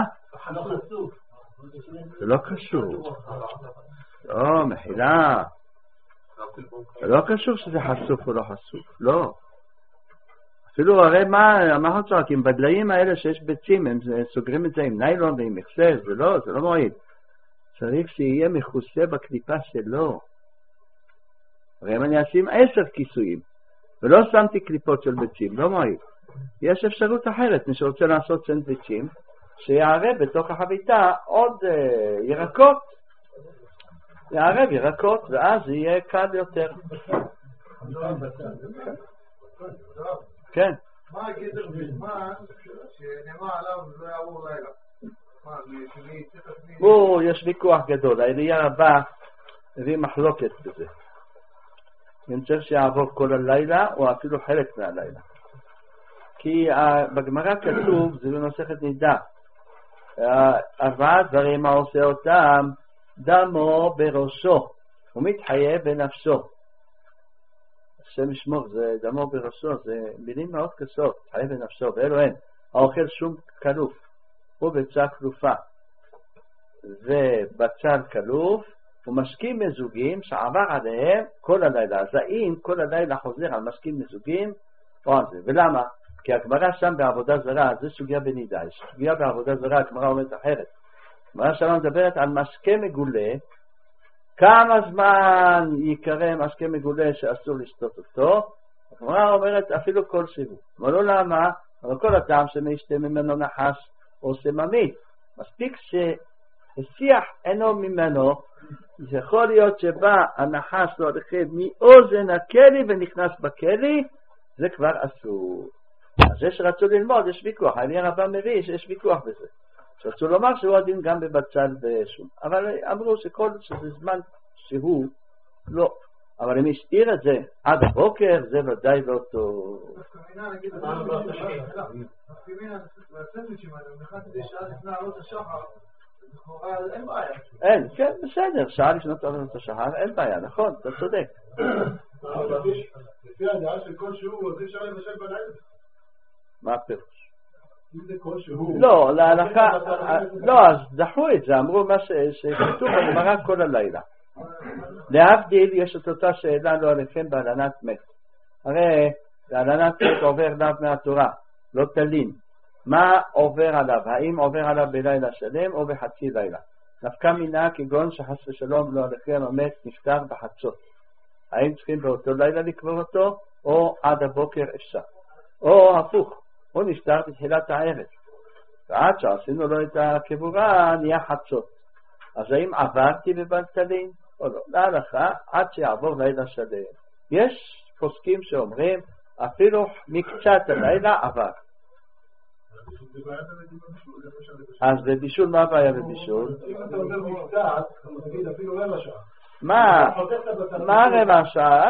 זה לא קשור. לא, מחילה. זה לא קשור שזה חשוף או לא חשוף. לא. אפילו הרי מה, מה אנחנו צועקים? בדליים האלה שיש ביצים, הם סוגרים את זה עם ניילון ועם מכסה, זה לא, זה לא מועיל. צריך שיהיה מכוסה בקליפה שלו. הרי אם אני אשים עשר כיסויים, ולא שמתי קליפות של ביצים, לא מועיל. יש אפשרות אחרת, מי שרוצה לעשות סנדוויצ'ים, שיערב בתוך החביתה עוד אה, ירקות. יערב ירקות, ואז יהיה קל יותר. כן. מה הגדר בזמן שנאמר עליו לא יעבור לילה? או, יש ויכוח גדול. העלייה הבאה הביא מחלוקת בזה. אני צריך שיעבור כל הלילה, או אפילו חלק מהלילה. כי בגמרא כתוב, זה במסכת נידה, ארבעה דברים העושה אותם, דמו בראשו, ומתחיה בנפשו. השם ישמור, זה דמו בראשו, זה מילים מאוד קשות, חיה בנפשו, ואלו אין. האוכל שום כלוף, וביצה כלופה, ובצל כלוף, ומשקים מזוגים שעבר עליהם כל הלילה. אז האם כל הלילה חוזר על משקים מזוגים, או על זה. ולמה? כי הגמרא שם בעבודה זרה, זה סוגיה בנידה. יש סוגיה בעבודה זרה, הגמרא אומרת אחרת. הגמרא שם מדברת על משקה מגולה, כמה זמן יקרא משקה מגולה שאסור לשתות אותו. הגמרא אומרת אפילו כל סיבוב. אבל לא למה? אבל כל אדם שמשתה ממנו נחש עושה ממית. מספיק שהשיח אינו ממנו, זה יכול להיות שבא הנחש לא הולכת מאוזן הכלי ונכנס בכלי, זה כבר אסור. אז זה שרצו ללמוד, יש ויכוח, העניין הבא מביא שיש ויכוח בזה. שרצו לומר שהוא הדין גם בבצל ושום. אבל אמרו שכל שזה זמן שהוא לא. אבל אם השאיר את זה עד הבוקר, זה ודאי לא טוב. מסכימינה, נגיד, מסכימינה, בסנדוויצ'ים האלה, במיוחד כדי שעה לפני עלות השחר, אין בעיה. אין, כן, בסדר, שעה לפני עלות השחר, אין בעיה, נכון, אתה צודק. לפי הדעה של כל שהוא, אז אפשר לבשל בלילה. מה הפירוש? אם זה כל שהוא... לא, להלכה, לא, אז דחו את זה, אמרו מה שכתוב בגמרא כל הלילה. להבדיל, יש את אותה שאלה לא עליכם בהלנת מת. הרי בהלנת מת עובר עליו מהתורה, לא תלין. מה עובר עליו? האם עובר עליו בלילה שלם או בחצי לילה? נפקא מינה כגון שחס ושלום לא עליכם המת נפטר בחצות. האם צריכים באותו לילה לקבור אותו או עד הבוקר אפשר? או הפוך, הוא נפטר בתחילת הערב. ועד שעשינו לו את הקבורה נהיה חצות. אז האם עברתי בבלטלין או לא? להלכה עד שיעבור לילה שלם. יש פוסקים שאומרים אפילו מקצת הלילה עבר. אז בבישול מה הבעיה בבישול? אם אתה אומר מקצת, תגיד אפילו רבע שעה. מה? מה רבע שעה?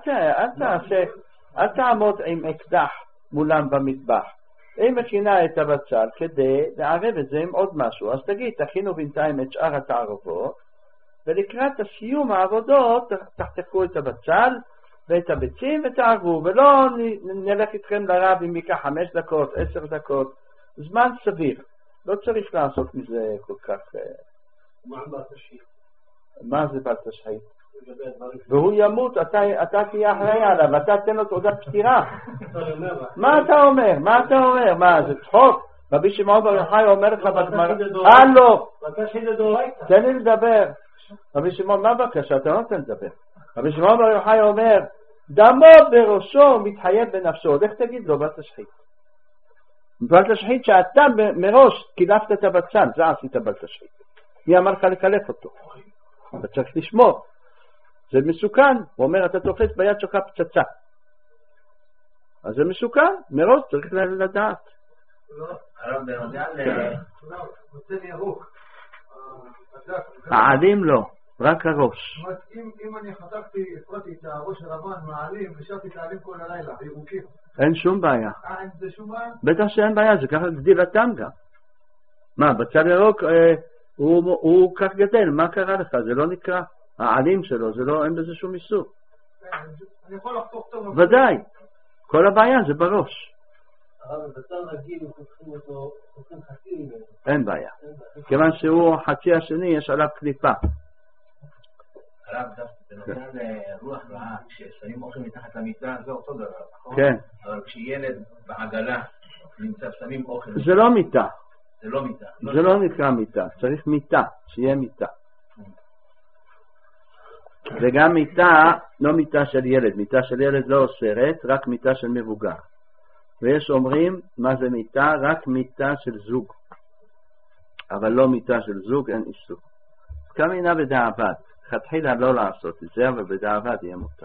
אל תעמוד עם אקדח מולם במטבח. היא מכינה את הבצל כדי לערב את זה עם עוד משהו. אז תגיד, תכינו בינתיים את שאר התערבות, ולקראת הסיום העבודות תחתכו את הבצל ואת הביצים ותערבו, ולא נלך איתכם לרב אם ייקח חמש דקות, עשר דקות, זמן סביר. לא צריך לעשות מזה כל כך... מה זה בת השחית? והוא ימות, אתה תהיה אחראי עליו, אתה תן לו תעודת פטירה. מה אתה אומר? מה אתה אומר? מה, זה צחוק? רבי שמעון בר יוחאי אומר לך בגמרא, הלו, תן לי לדבר. רבי שמעון, מה בבקשה? אתה לא נותן לדבר. רבי שמעון בר יוחאי אומר, דמו בראשו מתחייב בנפשו. לך תגיד לו, בת השחית. בת השחית שאתה מראש קילפת את הבצל, זה עשית בת השחית. מי אמר לך לקלף אותו? אתה צריך לשמור. זה מסוכן. הוא אומר, אתה תופס ביד שלך פצצה. אז זה מסוכן. מראש צריך לדעת. הרב בנוגע למצב ירוק. העלים לא, רק הראש. אם אני חתכתי, הפרעתי את הראש הלבן מהעלים, נשארתי את העלים כל הלילה, ירוקים. אין שום בעיה. אין זה שום בעיה? בטח שאין בעיה, זה ככה גדילתם גם. מה, בצל ירוק הוא כך גדל, מה קרה לך? זה לא נקרא. העלים שלו, זה לא, אין בזה שום איסור. אני יכול לחתוך טוב. ודאי. כל הבעיה זה בראש. אבל בצל רגיל, חותכים אותו, חותכים חצי ממנו. אין בעיה. כיוון שהוא חצי השני, יש עליו קליפה. הרב, זה נותן רוח רעה, כששמים אוכל מתחת למיטה, זה אותו דבר, נכון? כן. אבל כשילד בעגלה נמצא, שמים אוכל... זה לא מיטה. זה לא מיטה. זה לא נקרא מיטה, צריך מיטה, שיהיה מיטה. וגם מיטה, לא מיטה של ילד, מיטה של ילד לא אוסרת, רק מיטה של מבוגר. ויש אומרים, מה זה מיטה? רק מיטה של זוג. אבל לא מיטה של זוג, אין איסור. כמינה בדעבד. חתחילה לא לעשות את זה, אבל בדעבד יהיה מותר.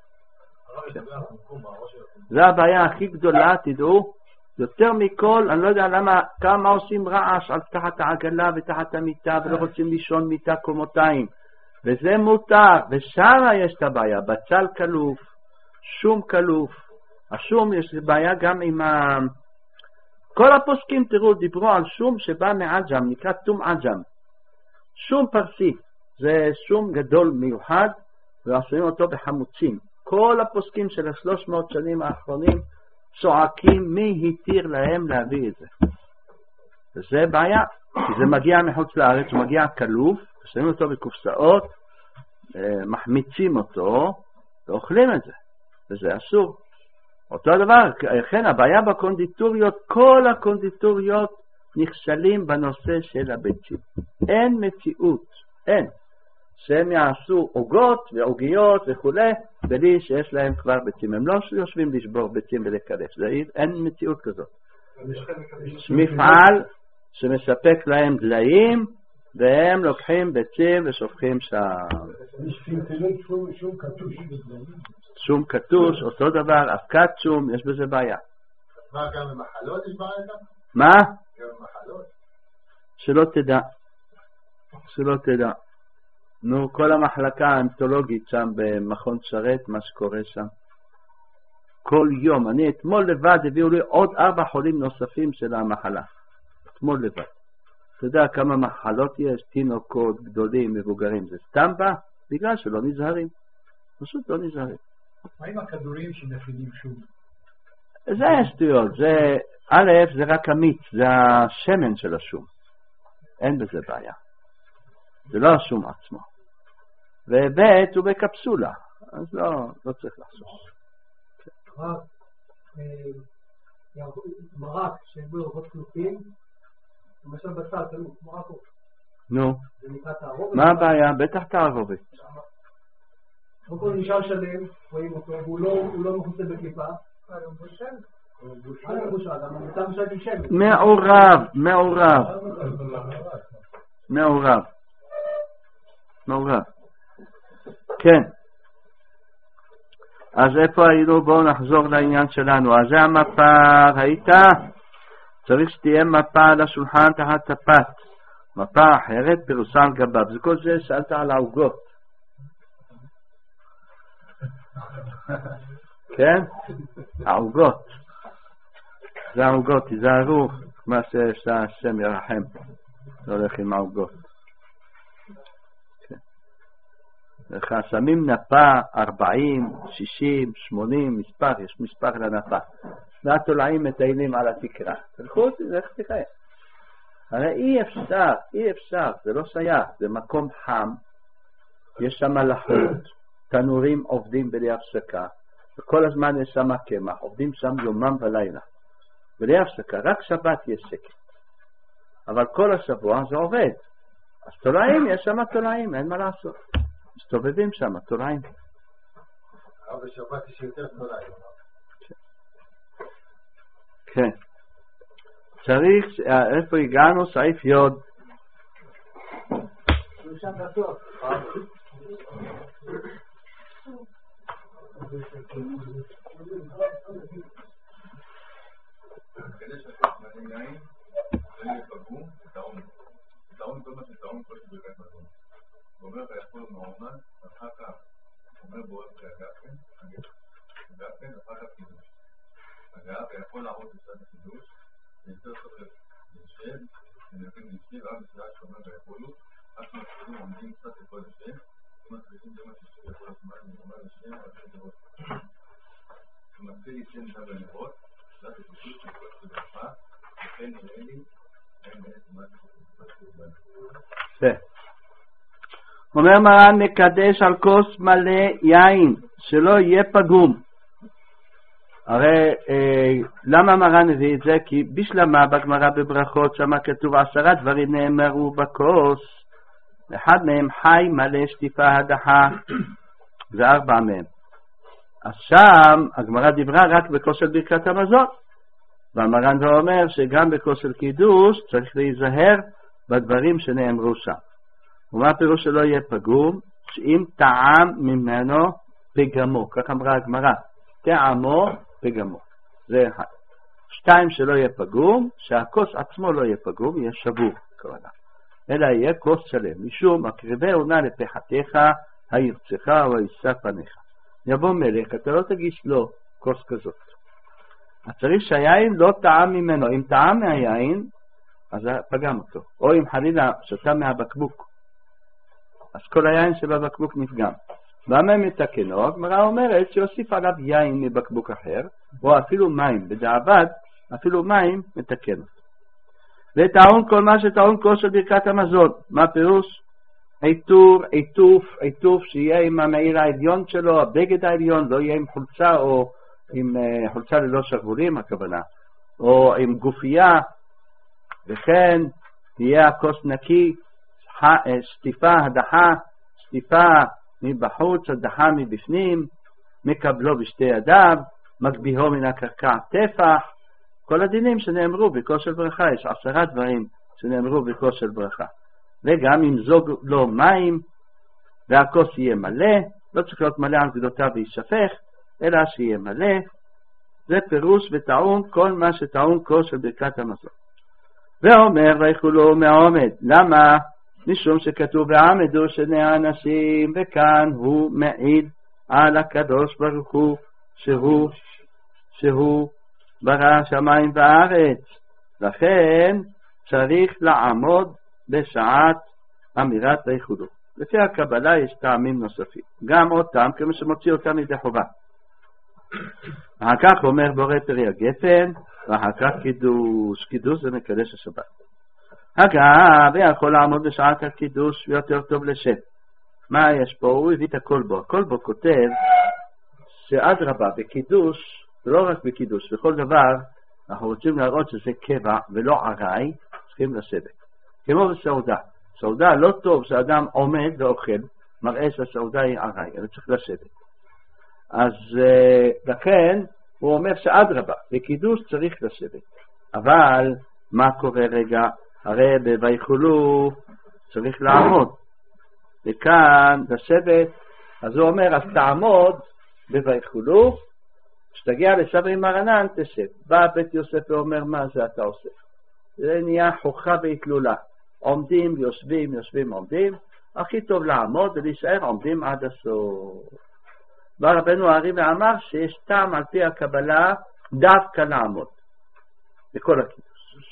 זה הבעיה הכי גדולה, תדעו. יותר מכל, אני לא יודע למה, כמה עושים רעש על תחת העגלה ותחת המיטה, ולא רוצים לישון מיטה קומותיים. וזה מותר, ושמה יש את הבעיה, בצל קלוף, שום קלוף. השום יש בעיה גם עם ה... כל הפוסקים, תראו, דיברו על שום שבא מעג'ם, נקרא תום עג'ם. שום פרסי, זה שום גדול מיוחד, ועשויים אותו בחמוצים. כל הפוסקים של השלוש מאות שנים האחרונים, צועקים מי התיר להם להביא את זה. וזה בעיה, כי זה מגיע מחוץ לארץ, הוא מגיע קלוף, שמים אותו בקופסאות, מחמיצים אותו, ואוכלים את זה. וזה אסור. אותו דבר, לכן הבעיה בקונדיטוריות, כל הקונדיטוריות נכשלים בנושא של הביצים. אין מציאות, אין. שהם יעשו עוגות ועוגיות וכו', בלי שיש להם כבר ביצים. הם לא יושבים לשבור ביצים ולקלף, אין מציאות כזאת. מפעל שמספק להם דליים, והם לוקחים ביצים ושופכים שם. שום קטוש, אותו דבר, אבקת שום, יש בזה בעיה. מה, גם במחלות יש בעיה? מה? גם במחלות? שלא תדע. שלא תדע. נו, כל המחלקה האנתולוגית שם במכון שרת, מה שקורה שם. כל יום, אני אתמול לבד הביאו לי עוד ארבע חולים נוספים של המחלה. אתמול לבד. אתה יודע כמה מחלות יש, תינוקות, גדולים, מבוגרים, זה סתם בא? בגלל שלא נזהרים. פשוט לא נזהרים. מה עם הכדורים שמכינים שום? זה שטויות, זה, א', זה רק המיץ, זה השמן של השום. אין בזה בעיה. זה לא השום עצמו. וב' הוא בקפסולה, אז לא, לא צריך לחשוב. מרק שבו אורות כלופים, למשל בצל, תלו, מרק הוא. נו, זה נקרא תערובת. מה הבעיה? בטח תערובת. הוא כל נשאר שלם, רואים אותו, והוא לא מחוסה בקליפה. מעורב, מעורב. מעורב. מעורב. כן. אז איפה היינו? בואו נחזור לעניין שלנו. אז זה המפה, ראית? צריך שתהיה מפה על השולחן תחת הפת. מפה אחרת פירוסה על גביו. זה כל זה שאלת על העוגות. כן? העוגות. זה העוגות, תיזהרו מה שהשם ירחם. לא הולך עם העוגות. שמים נפה ארבעים, שישים, שמונים, מספר, יש מספר לנפה. והתולעים מטיילים על התקרה. תלכו אותי, זה איך תחיה. הרי אי אפשר, אי אפשר, זה לא שייך, זה מקום חם, יש שם לחות, תנורים עובדים בלי הפסקה, וכל הזמן יש שם קמח, עובדים שם יומם ולילה. בלי הפסקה, רק שבת יש שקט. אבל כל השבוע זה עובד. אז תולעים, יש שם תולעים, אין מה לעשות. מסתובבים שם, תולעים. אבל בשבת יש יותר תולעים. כן. צריך, איפה הגענו? סעיף יוד. שם בטוח. כדי שהשמדים יין, לא יפגעו, טעון. טעון כל מה שטעון כל שברכת מזון. הוא אומר, ויכול מעורמן, אחר כך, הוא אומר בורא אחרי הגפן, הגפן, אחר כך קידוש. הגעה, ויכול לעמוד בשעת הקידוש, ויותר סופר לשם, ונבין לשם, ואז בשעה שאומר ויכולו, עד שמספיקים עומדים קצת לכל השם, ומספיקים זה מה ששם יכול לשמוע, ואומר לשם, ועד שדרות. ומספיק לשם שם לנבות, שעת הקידוש, וכל שדרפה, וכן נראה לי, אין בעצם מה שדרפה. אומר מרן מקדש על כוס מלא יין, שלא יהיה פגום. הרי אה, למה מרן הביא את זה? כי בשלמה בגמרא בברכות שמה כתוב עשרה דברים נאמרו בכוס, אחד מהם חי מלא שטיפה הדחה, זה ארבע מהם. אז שם הגמרא דיברה רק בכוס של ברכת המזון, והמרן זה אומר שגם בכוס של קידוש צריך להיזהר בדברים שנאמרו שם. ומה הפירוש שלא יהיה פגום? שאם טעם ממנו פגמו, כך אמרה הגמרא, טעמו פגמו, זה אחד. שתיים, שלא יהיה פגום, שהכוס עצמו לא יהיה פגום, יהיה שבור כוונה, אלא יהיה כוס שלם, משום הקריבי עונה לפחתך, הירצך או הישא פניך. יבוא מלך, אתה לא תגיש לו כוס כזאת. אז צריך שהיין לא טעם ממנו, אם טעם מהיין, אז פגם אותו, או אם חלילה שתה מהבקבוק, אז כל היין שבבקבוק נפגם. למה מתקנו? הגמרא אומרת שיוסיף עליו יין מבקבוק אחר, או אפילו מים, בדיעבד אפילו מים מתקן. וטעון כל מה שטעון כוס של ברכת המזון. מה פירוש? עיטור, עיטוף, עיטוף שיהיה עם המעיל העליון שלו, הבגד העליון, לא יהיה עם חולצה או עם uh, חולצה ללא שרוולים הכוונה, או עם גופייה, וכן תהיה הכוס נקי, שטיפה, הדחה, שטיפה מבחוץ, הדחה מבפנים, מקבלו בשתי ידיו, מגביהו מן הקרקע טפח, כל הדינים שנאמרו בכוס של ברכה, יש עשרה דברים שנאמרו בכוס של ברכה. וגם אם זוג לו מים והכוס יהיה מלא, לא צריך להיות מלא על גדותיו וישפך, אלא שיהיה מלא. זה פירוש וטעון כל מה שטעון כוס של ברכת המזון. ואומר ויכולו מעומד. למה? משום שכתוב ועמדו שני האנשים, וכאן הוא מעיד על הקדוש ברוך הוא שהוא, שהוא ברא שמיים וארץ. לכן צריך לעמוד בשעת אמירת ויכולו. לפי הקבלה יש טעמים נוספים, גם אותם כמו שמוציא אותם ידי חובה. אחר כך אומר בורא פרי הגפן, ואחר כך קידוש. קידוש זה מקדש השבת. אגב, יכול לעמוד בשעת הקידוש ויותר טוב לשם. מה יש פה? הוא הביא את הכל בו. הכל בו כותב שעד רבה בקידוש, לא רק בקידוש, בכל דבר אנחנו רוצים להראות שזה קבע ולא עראי, צריכים לשבת. כמו בסעודה. סעודה לא טוב שאדם עומד ואוכל, מראה שהסעודה היא עראי, אבל צריך לשבת. אז לכן הוא אומר שעד רבה, בקידוש צריך לשבת. אבל מה קורה רגע? הרי בויכולו צריך לעמוד. וכאן לשבת, אז הוא אומר, אז תעמוד בויכולו, כשתגיע לשבר עם מרנן תשב. בא בית יוסף ואומר, מה זה אתה עושה? זה נהיה חוכה והתלולה. עומדים, יושבים, יושבים, עומדים. הכי טוב לעמוד ולהישאר עומדים עד הסוף. בא רבנו הארי ואמר שיש טעם על פי הקבלה דווקא לעמוד. בכל הקידוש.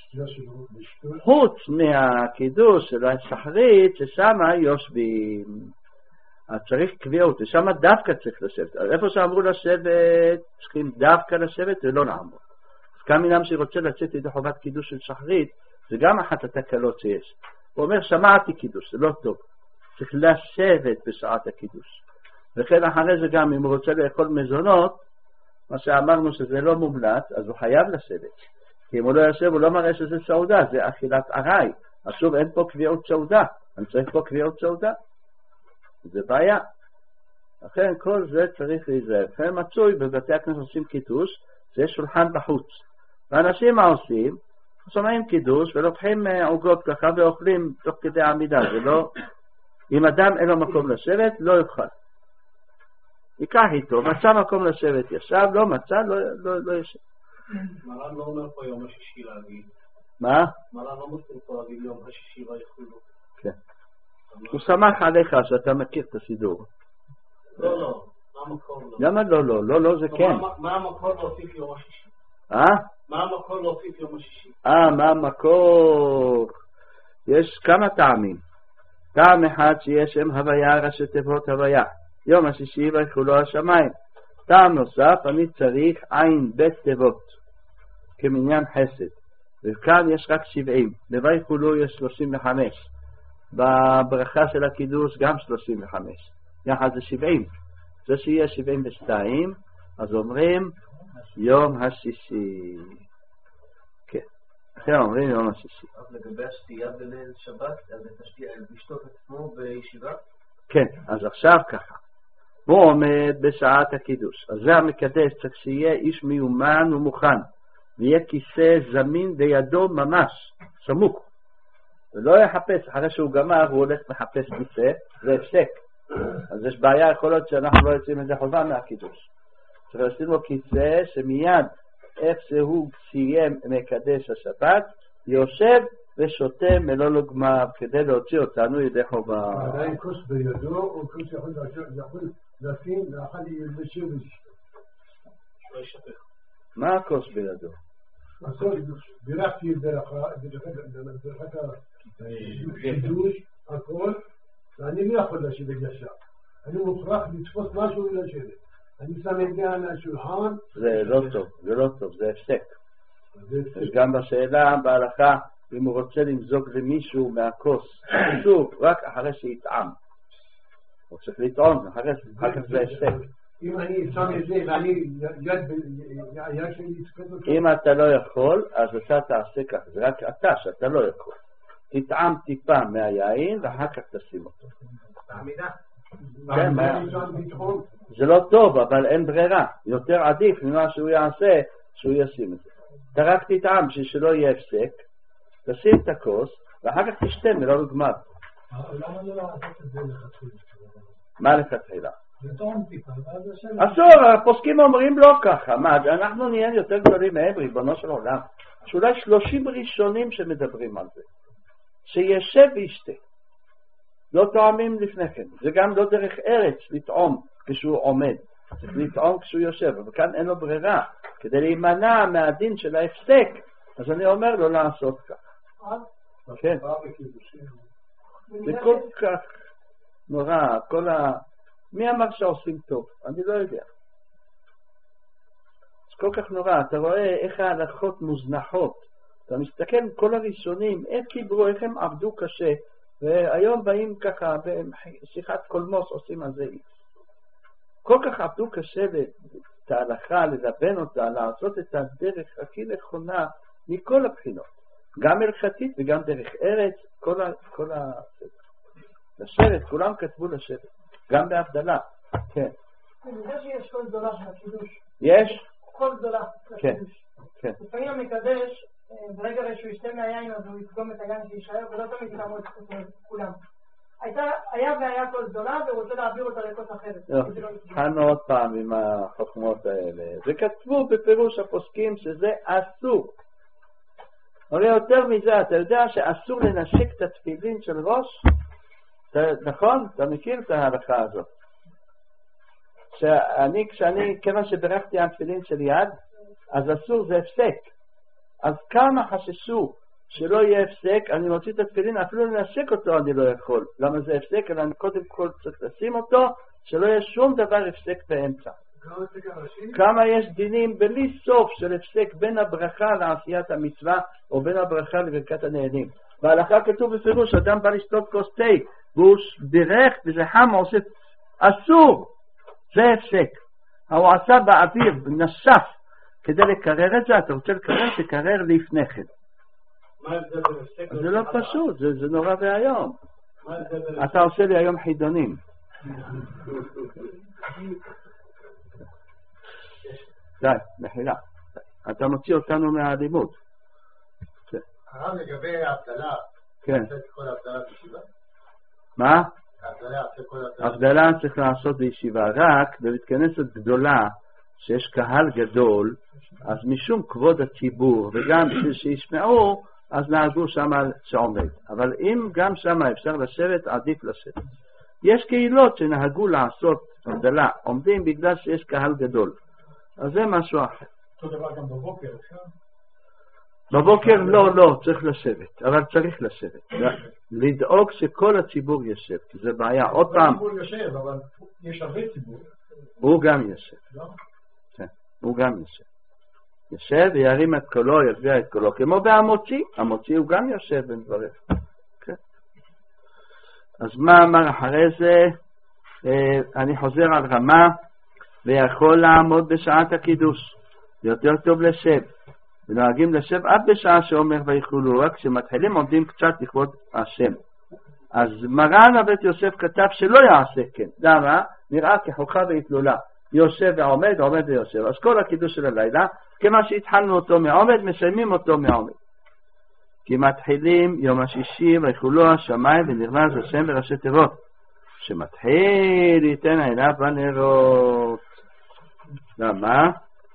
חוץ מהקידוש של השחרית ששם יושבים. אז צריך קביעות, ושם דווקא צריך לשבת. איפה שאמרו לשבת, צריכים דווקא לשבת ולא לעמוד. אז כאן מינם שרוצה לצאת את חובת קידוש של שחרית, זה גם אחת התקלות שיש. הוא אומר, שמעתי קידוש, זה לא טוב. צריך לשבת בשעת הקידוש. וכן אחרי זה גם, אם הוא רוצה לאכול מזונות, מה שאמרנו שזה לא מומלץ, אז הוא חייב לשבת. כי אם הוא לא יושב, הוא לא מראה שזה סעודה, זה אכילת עראי. אז שוב, אין פה קביעות סעודה. אני צריך פה קביעות סעודה. זה בעיה. לכן כל זה צריך להיזהר. לכן מצוי בבתי הכנסת עושים קידוש, זה שולחן בחוץ. ואנשים מה עושים? שומעים קידוש ולוקחים עוגות ככה ואוכלים תוך כדי העמידה. זה לא... אם אדם אין לו מקום לשבת, לא יוכל. ייקח איתו, מצא מקום לשבת ישב, לא מצא, לא, לא, לא ישב. מרן לא אומר פה יום השישי להגיד. מה? מרן לא מוסר פה להגיד יום השישי ויכולו. כן. הוא שמח עליך שאתה מכיר את הסידור. לא, לא. מה המקור לא? למה לא, לא? לא, לא, זה כן. מה המקור להוסיף יום השישי? אה? מה המקור להוסיף יום השישי? אה, מה המקור? יש כמה טעמים. טעם אחד שיש שם הוויה, ראשי תיבות הוויה. יום השישי ויכולו השמיים. טעם נוסף, אני צריך עין בית תיבות, כמניין חסד. וכאן יש רק שבעים. בויכולו יש שלושים וחמש. בברכה של הקידוש גם שלושים וחמש. יחד זה שבעים. זה שיהיה שבעים ושתיים, אז אומרים יום השישי. כן. אחרי אומרים יום השישי. אז לגבי השתייה בליל שבת, אז את השתייה, לשתות עצמו בישיבה? כן, אז עכשיו ככה. הוא עומד בשעת הקידוש. אז זה המקדש, צריך שיהיה איש מיומן ומוכן. ויהיה כיסא זמין בידו ממש, סמוך. ולא יחפש, אחרי שהוא גמר, הוא הולך לחפש כיסא, זה הפסק. אז יש בעיה, יכול להיות שאנחנו לא יוצאים את זה חובה מהקידוש. צריך לשים לו כיסא שמיד, איך שהוא סיים מקדש השבת, יושב ושותה מלוא לוגמיו, כדי להוציא אותנו ידי חובה. עדיין כוס בידו, או כוס יכול לשים, ואחד ילבשו ולשתו. לא ישפך. מה הכוס בידו? בירכתי ברכת הקידוש, הכל, ואני לא יכול לשבת ישר. אני מוכרח לתפוס משהו ולשבת. אני שם את זה על השולחן. זה לא טוב, זה לא טוב, זה הפסק. גם בשאלה, בהלכה, אם הוא רוצה למזוג למישהו מהכוס, שוב, רק אחרי שיטעם. הוא צריך לטעום, אחרי זה הפסק. אם אני שם את זה ואני יד ביד שלי לצפות אותו. אם אתה לא יכול, אז אתה תעשה כך. זה רק אתה שאתה לא יכול. תטעם טיפה מהיין ואחר כך תשים אותו. בעמידה. זה לא טוב, אבל אין ברירה. יותר עדיף ממה שהוא יעשה, שהוא ישים את זה. טרקתי את העם בשביל שלא יהיה הפסק, תשים את הכוס, ואחר כך תשתה מלא לגמר. למה לא לעשות את זה לכתחילה? מה לכתחילה? לטעום טיפה, ואז השם... אסור, הפוסקים אומרים לא ככה. מה, אנחנו נהיה יותר גדולים מהם, ריבונו של עולם. שאולי שלושים ראשונים שמדברים על זה. שישב וישתה. לא טועמים לפני כן. זה גם לא דרך ארץ לטעום כשהוא עומד. צריך לטעום כשהוא יושב, אבל כאן אין לו ברירה. כדי להימנע מהדין של ההפסק, אז אני אומר לו לעשות כך. כן. זה כל כך נורא, כל ה... מי אמר שעושים טוב? אני לא יודע. זה כל כך נורא, אתה רואה איך ההלכות מוזנחות. אתה מסתכל עם כל הראשונים, איך קיבלו, איך הם עבדו קשה, והיום באים ככה, בשיחת קולמוס עושים על זה איקס. כל כך עבדו קשה את ההלכה, לדבן אותה, לעשות את הדרך הכי נכונה מכל הבחינות. גם הלכתית וגם דרך ארץ, כל ה... כל ה... לשבת, כולם כתבו לשבת. גם בהבדלה, כן. אני יודע שיש כל גדולה של הקידוש. יש? כל גדולה של הקידוש. כן. לפעמים המקדש, ברגע שהוא ישתה מהיין, אז הוא יפגום את היין שישאר, ולא תמיד לעמוד את כולם. היה והיה כל גדולה, והוא רוצה להעביר אותה לכוס אחרת. התחלנו עוד פעם עם החוכמות האלה. וכתבו בפירוש הפוסקים שזה אסור. אבל יותר מזה, אתה יודע שאסור לנשק את התפילין של ראש? נכון? אתה מכיר את ההלכה הזאת. שאני, כשאני, כמה שברכתי על תפילין של יד, אז אסור, זה הפסק. אז כמה חששו שלא יהיה הפסק, אני מוציא את התפילין, אפילו לנשק אותו אני לא יכול. למה זה הפסק? אלא אני קודם כל צריך לשים אותו, שלא יהיה שום דבר הפסק באמצע. כמה יש דינים בלי סוף של הפסק בין הברכה לעשיית המצווה, או בין הברכה לברכת הנהנים. בהלכה כתוב בפירוש, אדם בא לשתות כוס תה, והוא בירך וזה חם, הוא עושה אסור, זה הפסק. הוא עשה באוויר, נשף, כדי לקרר את זה, אתה רוצה לקרר, תקרר לפני כן. זה לא פשוט, זה, זה נורא והיום. אתה עושה לי היום חידונים. די, מחילה. אתה מוציא אותנו מהלימוד. הרב, לגבי ההבדלה, כן. כל ההבדלה בישיבה? מה? ההבדלה, הבדלה צריך לעשות בישיבה, רק בבית כנסת גדולה, שיש קהל גדול, אז משום כבוד הציבור, וגם בשביל שישמעו, אז נעזרו שם שעומד. אבל אם גם שם אפשר לשבת, עדיף לשבת. יש קהילות שנהגו לעשות הבדלה, עומדים בגלל שיש קהל גדול. אז זה משהו אחר. אותו דבר גם בבוקר, אפשר? בבוקר לא, לא, צריך לשבת, אבל צריך לשבת. לדאוג שכל הציבור ישב, כי זה בעיה. עוד פעם. הציבור ישב, אבל יש הרבה ציבור. הוא גם ישב. כן, הוא גם ישב. ישב וירים את קולו, ירביע את קולו, כמו בהמוציא. המוציא הוא גם יושב ונברך. כן. אז מה אמר אחרי זה? אני חוזר על רמה, ויכול לעמוד בשעת הקידוש. יותר טוב לשב. ונוהגים לשב עד בשעה שאומר ויכולו, רק כשמתחילים עומדים קצת לכבוד השם. אז מרן הבית יוסף כתב שלא יעשה כן. למה? נראה כחוכה והתלולה. יושב ועומד, עומד ויושב. אז כל הקידוש של הלילה, כמה שהתחלנו אותו מעומד, מסיימים אותו מעומד. כי מתחילים יום השישי ויכולו השמיים ונרמז השם בראשי תיבות. שמתחיל ייתן עיניו בנרות. למה?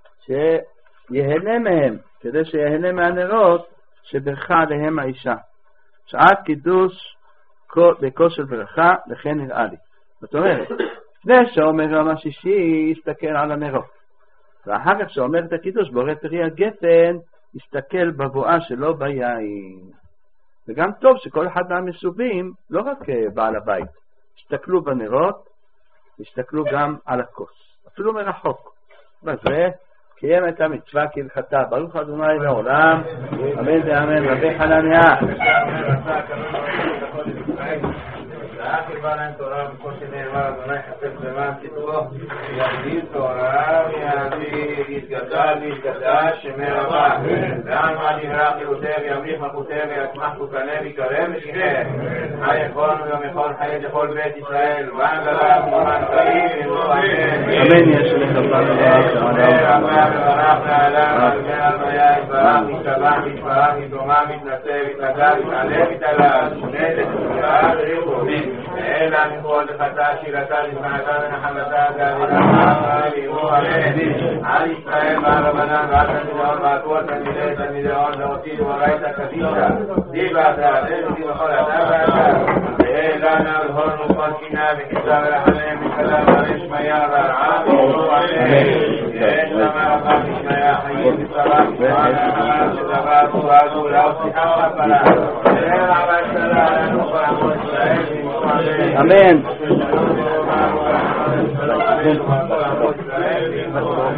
שיהנה מהם. כדי שיהנה מהנרות שברכה עליהם האישה. שעת קידוש בקול של ברכה, לכן נראה לי. זאת אומרת, לפני שאומר יום השישי, יסתכל על הנרות. ואחר כך שאומר את הקידוש, בורא פרי הגפן, יסתכל בבואה שלו ביין. וגם טוב שכל אחד מהמסובים, לא רק בעל הבית, יסתכלו בנרות, יסתכלו גם על הכוס. אפילו מרחוק. וזה, קיים את המצווה כהלכתה. ברוך אדוני לעולם, אמן ואמן. רבי חנניה. ואף ירבה להם תורה בכל שנאמר אדוני חפץ למען תתרו יגדיל תורה ויעביר יתגדל ויתגדל שמי רבה ועלמא נברא חירותי וימליך מלכותי ויצמח כותנה ויקרא ושיחר חי יכול וגם יכול חיי לכל בית ישראל ועגלה ומורן חיים אמן. יש לך פעם רבה וברך לעולם על בן אדוני יתברך, מתשבח, מתברך, מתרומם, מתנשא, מתנגע, מתעלה, מתעלה, נדת, מתברך, ריחומים. אלא מכל דחתה, שילתה, לזמנתה ונחמתה, גאוויתה, לימו אמן. על ישראל ועל רבנן ועל תלמידון ועל כל תלמידי תלמידון להוציא דאורייתא קדישא. דיבה תעלה דיבה כל אדם ואדם. ואלנה ולהורנו כל קינה וחיסה ורחמם ושלם ורשמיה והרעה וימו אמן. יש למה רבה משמיה חיים וצבא ושמעה וחמם שדבר תורה גאולה ופתיחה והפלה. ואלנה רבה שלה לנו כל עמוד ישראל וימו אמן. אמן. אמן.